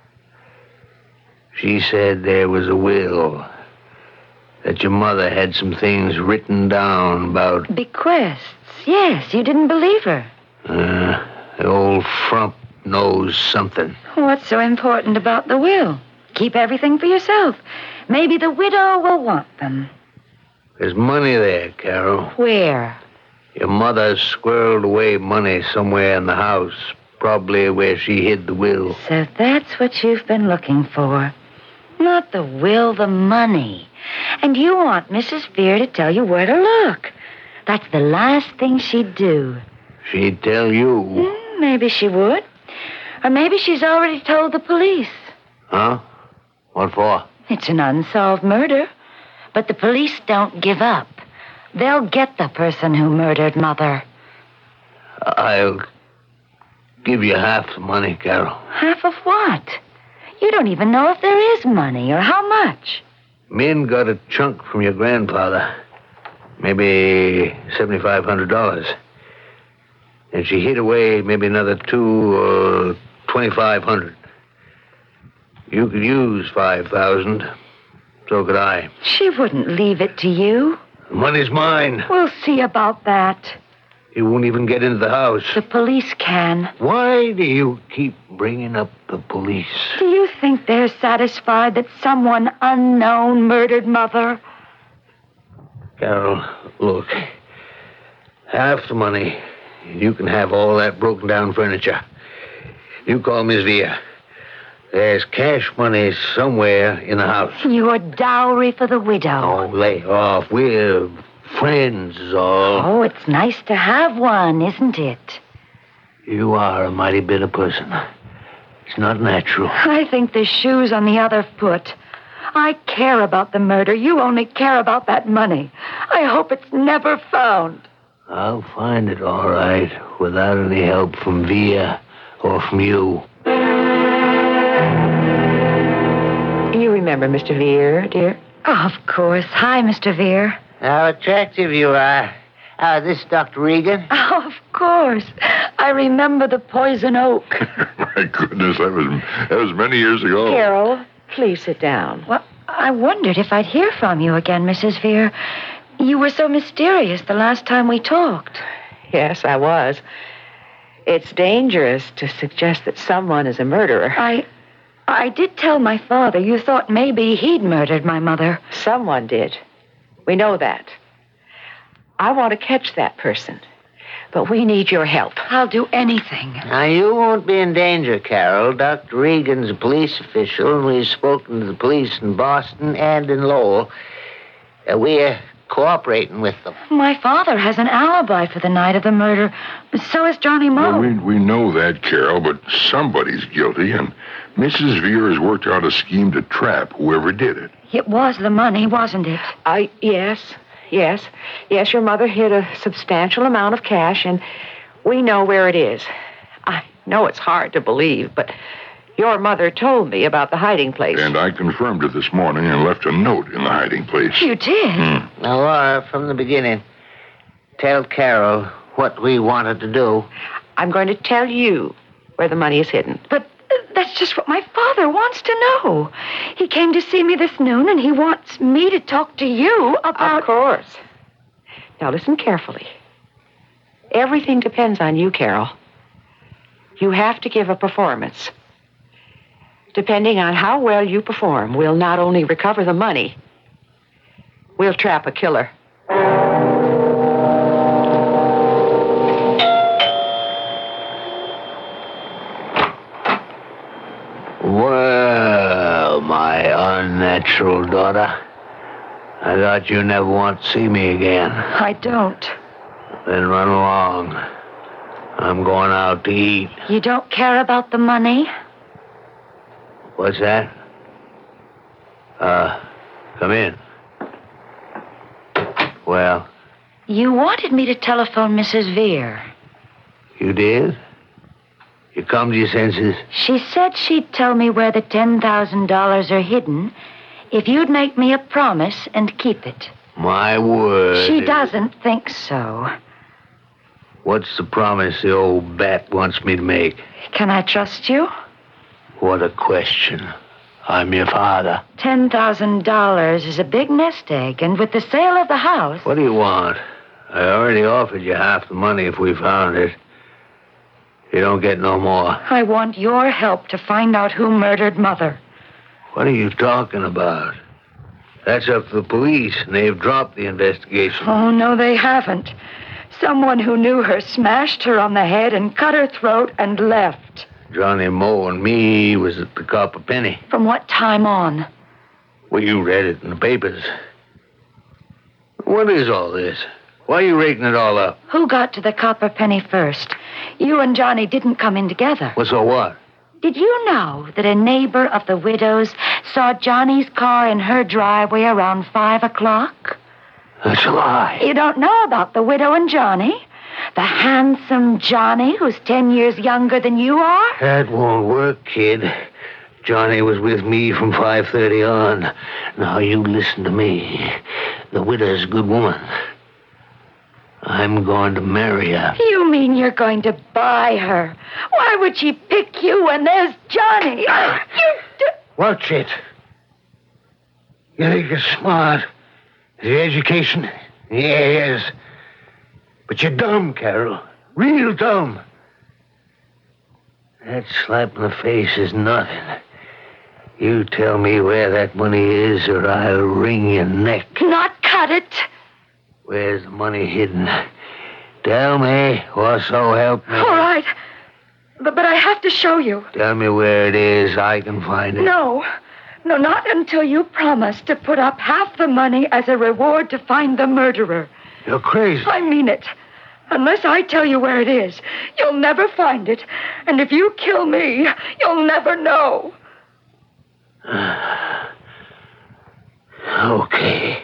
Speaker 10: She said there was a will. That your mother had some things written down about...
Speaker 9: Bequests. Yes, you didn't believe her.
Speaker 10: The old frump knows something.
Speaker 9: What's so important about the will? Keep everything for yourself. Maybe the widow will want them.
Speaker 10: There's money there, Carol.
Speaker 9: Where?
Speaker 10: Your mother squirreled away money somewhere in the house. Probably where she hid the will.
Speaker 9: So that's what you've been looking for. Not the will, the money. And you want Mrs. Veer to tell you where to look. That's the last thing she'd do.
Speaker 10: She'd tell you.
Speaker 9: Maybe she would. Or maybe she's already told the police.
Speaker 10: Huh? What for?
Speaker 9: It's an unsolved murder. But the police don't give up. They'll get the person who murdered Mother.
Speaker 10: I'll give you half the money, Carol.
Speaker 9: Half of what? You don't even know if there is money or how much.
Speaker 10: Min got a chunk from your grandfather. Maybe $7,500. And she hid away maybe another $2,000 or $2,500. You could use $5,000. So could I.
Speaker 9: She wouldn't leave it to you.
Speaker 10: The money's mine.
Speaker 9: We'll see about that.
Speaker 10: You won't even get into the house.
Speaker 9: The police can.
Speaker 10: Why do you keep bringing up the police?
Speaker 9: Do you think they're satisfied that someone unknown murdered Mother?
Speaker 10: Carol, look. Half the money. You can have all that broken down furniture. You call Miss Vere. There's cash money somewhere in the house.
Speaker 9: Your dowry for the widow.
Speaker 10: Oh, lay off. We're friends, is all.
Speaker 9: Oh, it's nice to have one, isn't it?
Speaker 10: You are a mighty bitter person. It's not natural.
Speaker 9: I think the shoe's on the other foot. I care about the murder. You only care about that money. I hope it's never found.
Speaker 10: I'll find it all right without any help from Vere or from you.
Speaker 5: You remember Mr. Vere, dear?
Speaker 9: Oh, of course. Hi, Mr. Vere.
Speaker 4: How attractive you are. This is Dr. Regan.
Speaker 9: Oh, of course. I remember the poison oak.
Speaker 12: My goodness, that was many years ago.
Speaker 5: Carol, please sit down.
Speaker 9: Well, I wondered if I'd hear from you again, Mrs. Vere. You were so mysterious the last time we talked.
Speaker 5: Yes, I was. It's dangerous to suggest that someone is a murderer.
Speaker 9: I did tell my father you thought maybe he'd murdered my mother.
Speaker 5: Someone did. We know that. I want to catch that person. But we need your help.
Speaker 9: I'll do anything.
Speaker 4: Now, you won't be in danger, Carol. Dr. Regan's a police official, and we've spoken to the police in Boston and in Lowell. We're cooperating with them.
Speaker 9: My father has an alibi for the night of the murder. So has Johnny Moe.
Speaker 12: Well, we know that, Carol, but somebody's guilty, and Mrs. Vere has worked out a scheme to trap whoever did it.
Speaker 9: It was the money, wasn't it?
Speaker 5: Yes, your mother hid a substantial amount of cash, and we know where it is. I know it's hard to believe, but your mother told me about the hiding place.
Speaker 12: And I confirmed it this morning and left a note in the hiding place.
Speaker 9: You did?
Speaker 4: Now, Laura, from the beginning, tell Carol what we wanted to do.
Speaker 5: I'm going to tell you where the money is hidden.
Speaker 9: But that's just what my father wants to know. He came to see me this noon, and he wants me to talk to you about...
Speaker 5: Of course. Now, listen carefully. Everything depends on you, Carol. You have to give a performance. Depending on how well you perform, we'll not only recover the money, we'll trap a killer.
Speaker 10: Well, my unnatural daughter. I thought you never want to see me again.
Speaker 9: I don't.
Speaker 10: Then run along. I'm going out to eat.
Speaker 9: You don't care about the money?
Speaker 10: What's that? Come in. Well?
Speaker 9: You wanted me to telephone Mrs. Vere.
Speaker 10: You did? You come to your senses?
Speaker 9: She said she'd tell me where the $10,000 are hidden if you'd make me a promise and keep it.
Speaker 10: My word.
Speaker 9: She doesn't think so.
Speaker 10: What's the promise the old bat wants me to make?
Speaker 9: Can I trust you?
Speaker 10: What a question. I'm your father.
Speaker 9: $10,000 is a big nest egg, and with the sale of the house...
Speaker 10: What do you want? I already offered you half the money if we found it. You don't get no more.
Speaker 9: I want your help to find out who murdered Mother.
Speaker 10: What are you talking about? That's up to the police, and they've dropped the investigation.
Speaker 9: Oh, no, they haven't. Someone who knew her smashed her on the head and cut her throat and left.
Speaker 10: Johnny Moe and me was at the Copper Penny.
Speaker 9: From what time on?
Speaker 10: Well, you read it in the papers. What is all this? Why are you raking it all up?
Speaker 9: Who got to the Copper Penny first? You and Johnny didn't come in together.
Speaker 10: Well, so what?
Speaker 9: Did you know that a neighbor of the widow's saw Johnny's car in her driveway around 5 o'clock?
Speaker 10: That's a lie.
Speaker 9: You don't know about the widow and Johnny? The handsome Johnny, who's 10 years younger than you are?
Speaker 10: That won't work, kid. Johnny was with me from 5:30 on. Now, you listen to me. The widow's a good woman. I'm going to marry her.
Speaker 9: You mean you're going to buy her? Why would she pick you when there's Johnny?
Speaker 10: Watch it. You think you're smart. Your education? Yes. But you're dumb, Carol. Real dumb. That slap in the face is nothing. You tell me where that money is, or I'll wring your neck.
Speaker 9: Not cut it.
Speaker 10: Where's the money hidden? Tell me, or so help me.
Speaker 9: All right. But I have to show you.
Speaker 10: Tell me where it is. I can find it.
Speaker 9: No, not until you promise to put up half the money as a reward to find the murderer.
Speaker 10: You're crazy.
Speaker 9: I mean it. Unless I tell you where it is, you'll never find it. And if you kill me, you'll never know.
Speaker 10: Okay.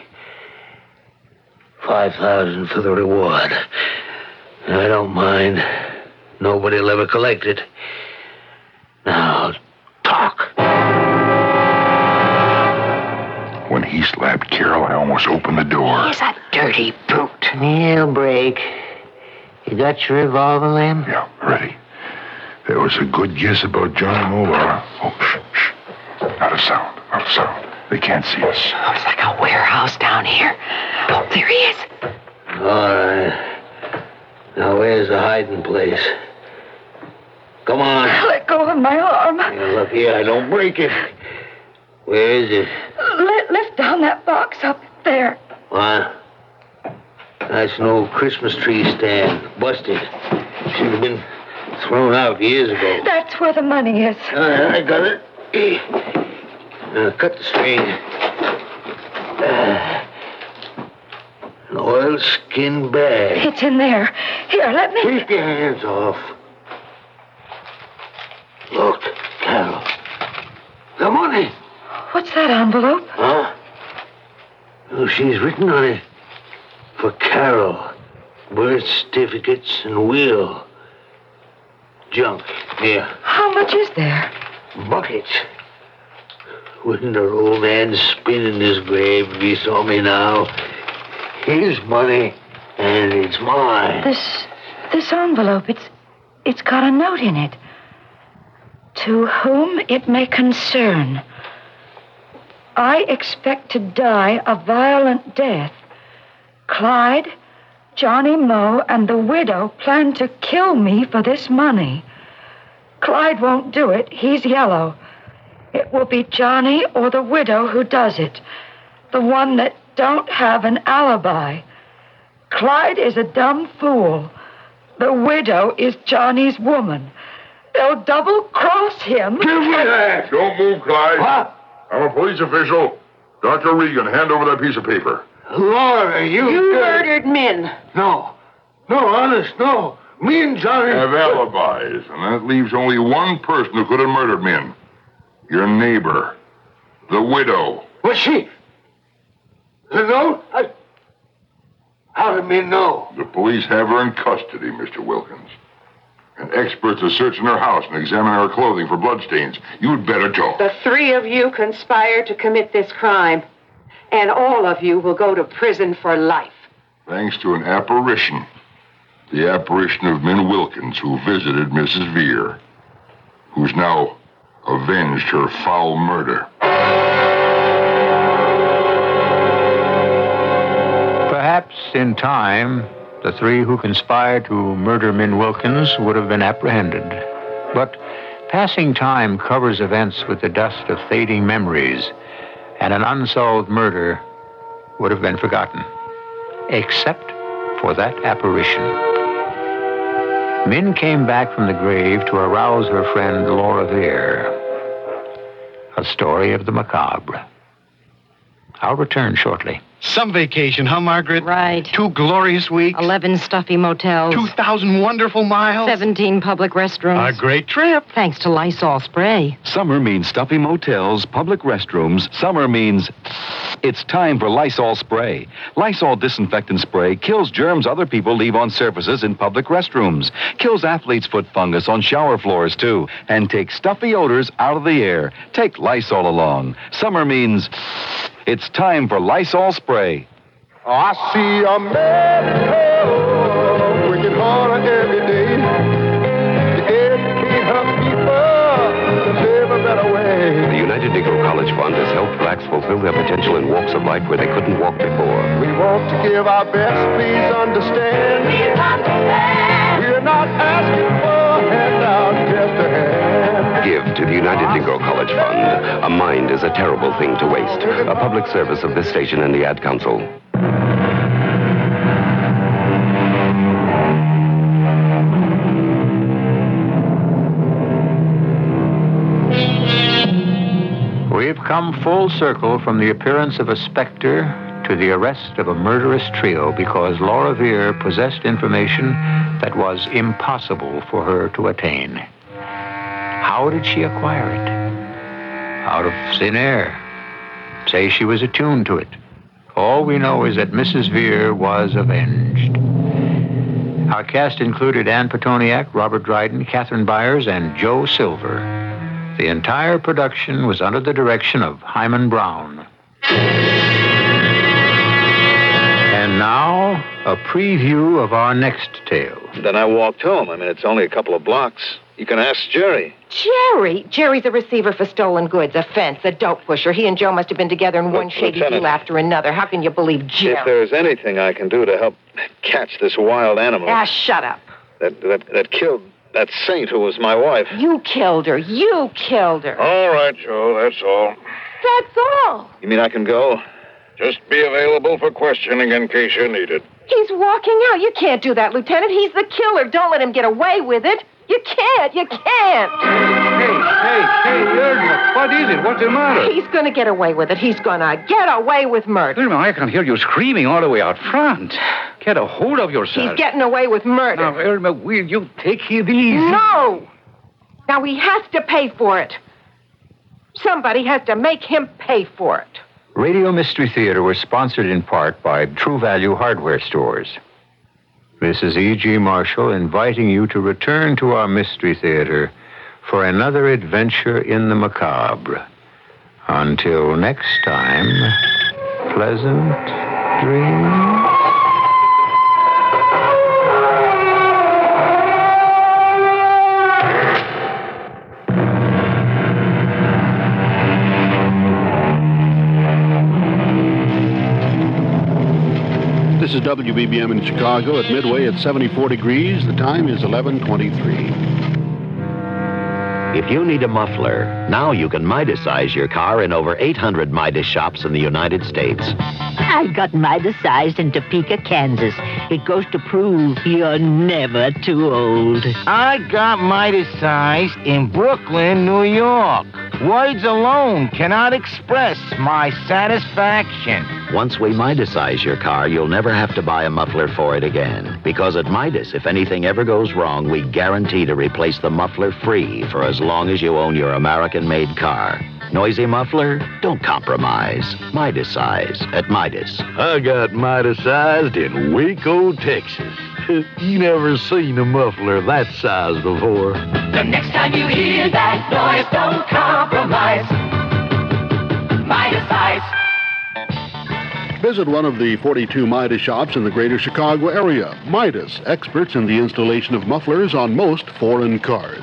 Speaker 10: 5,000 for the reward. I don't mind. Nobody'll ever collect it. Now, talk.
Speaker 12: When he slapped Carol, I almost opened the door.
Speaker 4: He's a dirty brute. He'll break. You got your revolver, Lem?
Speaker 12: Yeah, ready. That was a good guess about Johnny Molar. Oh, shh. Not a sound. They can't see us.
Speaker 5: Oh, it's like a warehouse down here. Oh, there he is.
Speaker 10: All right. Now, where's the hiding place? Come on.
Speaker 9: Let go of my arm.
Speaker 10: Now, look here, I don't break it. Where is it?
Speaker 9: Lift down that box up there.
Speaker 10: What? That's an old Christmas tree stand. Busted. Should have been thrown out years ago.
Speaker 9: That's where the money is.
Speaker 10: All right, I got it. Now, cut the string. An oilskin bag.
Speaker 9: It's in there. Here, let me...
Speaker 10: Keep your hands off. Look, Carol. The money.
Speaker 9: What's that envelope?
Speaker 10: Huh? Oh, she's written on it. For Carol. Birth certificates and will. Junk. Here.
Speaker 9: How much is there?
Speaker 10: Buckets. Wouldn't our old man spin in his grave if he saw me now? His money, and it's mine.
Speaker 9: This envelope, it's got a note in it. To whom it may concern. I expect to die a violent death. Clyde, Johnny Moe, and the widow plan to kill me for this money. Clyde won't do it. He's yellow. It will be Johnny or the widow who does it. The one that don't have an alibi. Clyde is a dumb fool. The widow is Johnny's woman. They'll double-cross him.
Speaker 12: Give me that! Don't move, Clyde.
Speaker 10: What?
Speaker 12: I'm a police official. Dr. Regan, hand over that piece of paper.
Speaker 10: Laura, you
Speaker 5: murdered Min.
Speaker 10: No, honest, no. Me and Johnny...
Speaker 12: Have alibis, and that leaves only one person who could have murdered Min. Your neighbor. The widow.
Speaker 10: Was she? The note? How did Min know?
Speaker 12: The police have her in custody, Mr. Wilkins. And experts are searching her house and examining her clothing for bloodstains. You'd better talk.
Speaker 5: The three of you conspired to commit this crime. And all of you will go to prison for life.
Speaker 12: Thanks to an apparition. The apparition of Min Wilkins, who visited Mrs. Veer, who's now avenged her foul murder.
Speaker 3: Perhaps in time, the three who conspired to murder Min Wilkins would have been apprehended. But passing time covers events with the dust of fading memories, and an unsolved murder would have been forgotten, except for that apparition. Min came back from the grave to arouse her friend Laura Veer. A story of the macabre. I'll return shortly.
Speaker 16: Some vacation, huh, Margaret?
Speaker 17: Right.
Speaker 16: 2 glorious weeks.
Speaker 17: 11 stuffy motels.
Speaker 16: 2,000 wonderful miles.
Speaker 17: 17 public restrooms.
Speaker 16: A great trip.
Speaker 17: Thanks to Lysol spray.
Speaker 18: Summer means stuffy motels, public restrooms. Summer means it's time for Lysol spray. Lysol disinfectant spray kills germs other people leave on surfaces in public restrooms. Kills athlete's foot fungus on shower floors, too. And takes stuffy odors out of the air. Take Lysol along. Summer means it's time for Lysol spray.
Speaker 19: I see America working harder every day to educate her people to live a better way.
Speaker 20: The United Negro College Fund has helped blacks fulfill their potential in walks of life where they couldn't walk before.
Speaker 19: We want to give our best, please understand. Please understand. We're not asking for a handout, just a hand.
Speaker 20: Give to the United Negro College Fund. A mind is a terrible thing to waste. A public service of this station and the Ad Council.
Speaker 3: come full circle from the appearance of a specter to the arrest of a murderous trio because Laura Veer possessed information that was impossible for her to attain. How did she acquire it? Out of thin air. Say she was attuned to it. All we know is that Mrs. Veer was avenged. Our cast included Ann Petoniak, Robert Dryden, Catherine Byers, and Joe Silver. The entire production was under the direction of Hyman Brown. And now, a preview of our next tale.
Speaker 21: Then I walked home. I mean, it's only a couple of blocks. You can ask Jerry.
Speaker 5: Jerry? Jerry's a receiver for stolen goods, a fence, a dope pusher. He and Joe must have been together in one shady deal after another. How can you believe Jerry?
Speaker 21: If there's anything I can do to help catch this wild animal...
Speaker 5: Ah, shut up.
Speaker 21: That killed that saint who was my wife.
Speaker 5: You killed her. You killed her.
Speaker 12: All right, Joe, that's all.
Speaker 5: That's all.
Speaker 21: You mean I can go?
Speaker 12: Just be available for questioning in case you need it.
Speaker 5: He's walking out. You can't do that, Lieutenant. He's the killer. Don't let him get away with it. You can't. You can't.
Speaker 22: Hey, Irma, what is it? What's the matter?
Speaker 5: He's going to get away with it. He's going to get away with murder.
Speaker 22: Irma, I can hear you screaming all the way out front. Get a hold of yourself.
Speaker 5: He's getting away with murder.
Speaker 22: Now, Irma, will you take it easy?
Speaker 5: No. Now, he has to pay for it. Somebody has to make him pay for it.
Speaker 3: Radio Mystery Theater was sponsored in part by True Value Hardware Stores. This is E.G. Marshall inviting you to return to our Mystery Theater for another adventure in the macabre. Until next time, pleasant dreams.
Speaker 2: This is WBBM in Chicago. At Midway, it's 74 degrees. The time is 11:23.
Speaker 23: If you need a muffler, now you can Midas-size your car in over 800 Midas shops in the United States.
Speaker 24: I got Midas-sized in Topeka, Kansas. It goes to prove you're never too old.
Speaker 25: I got Midas-sized in Brooklyn, New York. Words alone cannot express my satisfaction.
Speaker 23: Once we Midas-size your car, you'll never have to buy a muffler for it again. Because at Midas, if anything ever goes wrong, we guarantee to replace the muffler free for as long as you own your American-made car. Noisy muffler? Don't compromise. Midas-size at Midas.
Speaker 13: I got Midas-sized in Waco, Texas. You never seen a muffler that size before.
Speaker 11: The next time you hear that noise, don't compromise. Midas-size.
Speaker 2: Visit one of the 42 Midas shops in the greater Chicago area. Midas, experts in the installation of mufflers on most foreign cars.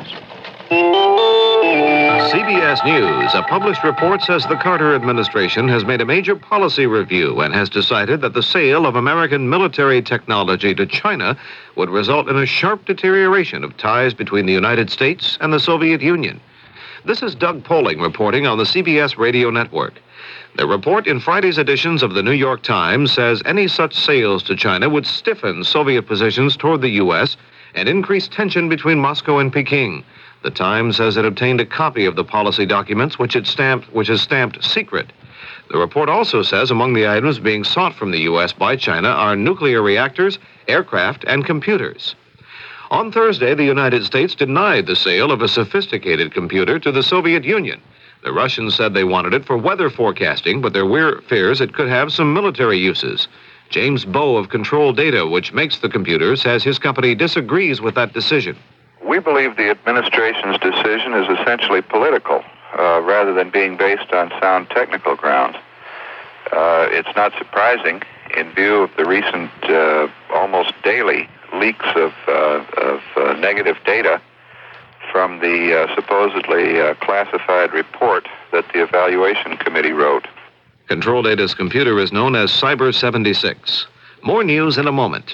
Speaker 26: CBS News. A published report says the Carter administration has made a major policy review and has decided that the sale of American military technology to China would result in a sharp deterioration of ties between the United States and the Soviet Union. This is Doug Poling reporting on the CBS radio network. The report in Friday's editions of the New York Times says any such sales to China would stiffen Soviet positions toward the U.S. and increase tension between Moscow and Peking. The Times says it obtained a copy of the policy documents, which is stamped secret. The report also says among the items being sought from the U.S. by China are nuclear reactors, aircraft, and computers. On Thursday, the United States denied the sale of a sophisticated computer to the Soviet Union. The Russians said they wanted it for weather forecasting, but there fears it could have some military uses. James Bowe of Control Data, which makes the computer, says his company disagrees with that decision.
Speaker 27: We believe the administration's decision is essentially political, rather than being based on sound technical grounds. It's not surprising in view of the recent, almost daily leaks of negative data from the supposedly classified report that the evaluation committee wrote.
Speaker 26: Control Data's computer is known as Cyber 76. More news in a moment.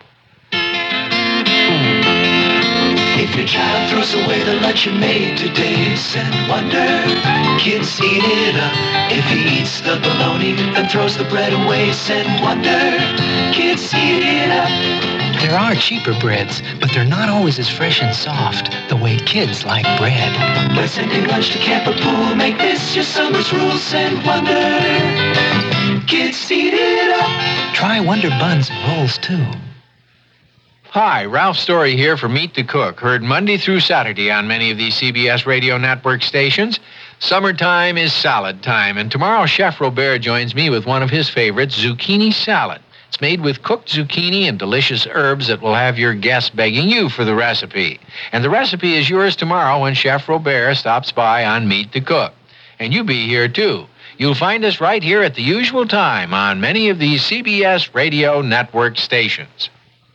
Speaker 11: If your child throws away the lunch you made today, send wonder. Kids eat it up. If he eats the bologna and throws the bread away, send wonder. Kids eat it up.
Speaker 1: There are cheaper breads, but they're not always as fresh and soft the way kids like bread.
Speaker 11: Let's send a lunch to Camp Pool. Make this your summer's rule. Send Wonder. Kids eat it up.
Speaker 1: Try Wonder Buns and rolls, too.
Speaker 4: Hi, Ralph Story here for Meet the Cook, heard Monday through Saturday on many of these CBS radio network stations. Summertime is salad time, and tomorrow Chef Robert joins me with one of his favorites, zucchini salad. It's made with cooked zucchini and delicious herbs that will have your guests begging you for the recipe. And the recipe is yours tomorrow when Chef Robert stops by on Meet the Cook. And you be here, too. You'll find us right here at the usual time on many of these CBS radio network stations.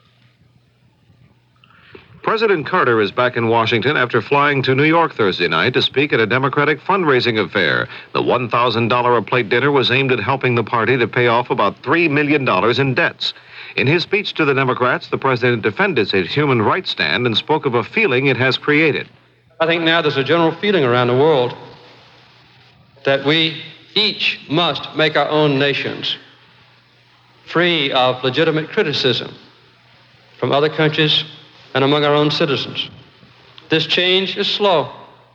Speaker 26: President Carter is back in Washington after flying to New York Thursday night to speak at a Democratic fundraising affair. The $1,000 a plate dinner was aimed at helping the party to pay off about $3 million in debts. In his speech to the Democrats, the president defended his human rights stand and spoke of a feeling it has created.
Speaker 6: I think now there's a general feeling around the world that we each must make our own nations free of legitimate criticism from other countries and among our own citizens. This change is slow,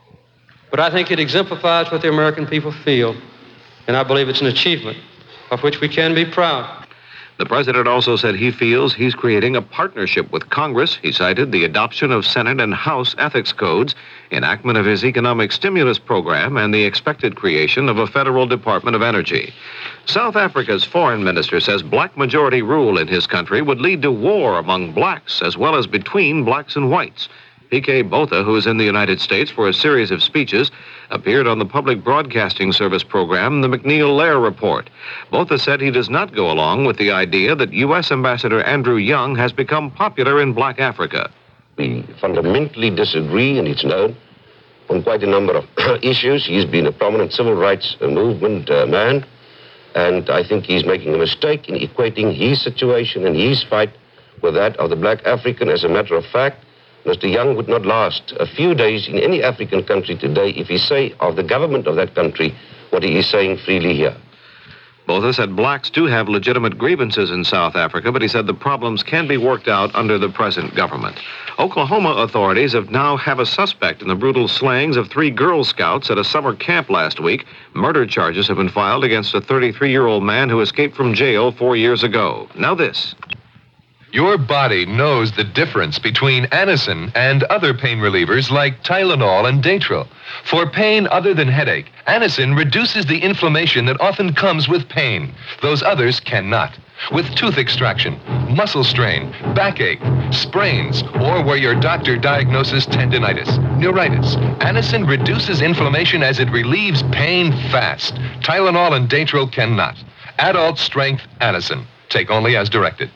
Speaker 6: but I think it exemplifies what the American people feel, and I believe it's an achievement of which we can be proud.
Speaker 26: The president also said he feels he's creating a partnership with Congress. He cited the adoption of Senate and House ethics codes, enactment of his economic stimulus program, and the expected creation of a federal Department of Energy. South Africa's foreign minister says black majority rule in his country would lead to war among blacks as well as between blacks and whites. P.K. Botha, who is in the United States for a series of speeches, appeared on the public broadcasting service program, the McNeil-Lehrer Report. Botha said he does not go along with the idea that U.S. Ambassador Andrew Young has become popular in black Africa.
Speaker 7: We fundamentally disagree, and it's known, on quite a number of issues. He's been a prominent civil rights movement man, and I think he's making a mistake in equating his situation and his fight with that of the black African. As a matter of fact, Mr. Young would not last a few days in any African country today if he say of the government of that country what he is saying freely here.
Speaker 26: Botha said blacks do have legitimate grievances in South Africa, but he said the problems can be worked out under the present government. Oklahoma authorities now have a suspect in the brutal slayings of 3 Girl Scouts at a summer camp last week. Murder charges have been filed against a 33-year-old man who escaped from jail 4 years ago. Now this.
Speaker 8: Your body knows the difference between Anacin and other pain relievers like Tylenol and Datril. For pain other than headache, Anacin reduces the inflammation that often comes with pain. Those others cannot. With tooth extraction, muscle strain, backache, sprains, or where your doctor diagnoses tendinitis, neuritis, Anacin reduces inflammation as it relieves pain fast. Tylenol and Datril cannot. Adult strength Anacin. Take only as directed.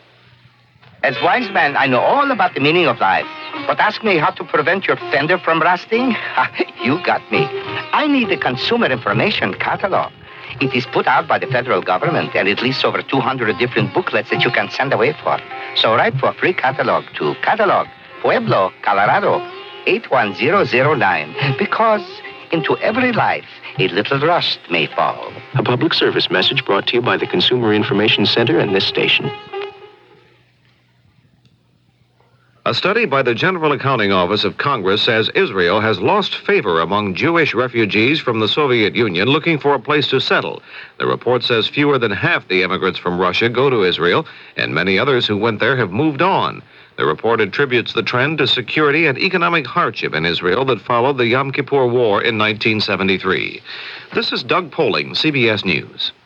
Speaker 14: As wise man, I know all about the meaning of life. But ask me how to prevent your fender from rusting? You got me. I need the Consumer Information Catalog. It is put out by the federal government, and it lists over 200 different booklets that you can send away for. So write for a free catalog to Catalog, Pueblo, Colorado, 81009. Because into every life, a little rust may fall.
Speaker 15: A public service message brought to you by the Consumer Information Center and this station.
Speaker 26: A study by the General Accounting Office of Congress says Israel has lost favor among Jewish refugees from the Soviet Union looking for a place to settle. The report says fewer than half the immigrants from Russia go to Israel, and many others who went there have moved on. The report attributes the trend to security and economic hardship in Israel that followed the Yom Kippur War in 1973. This is Doug Poling, CBS News.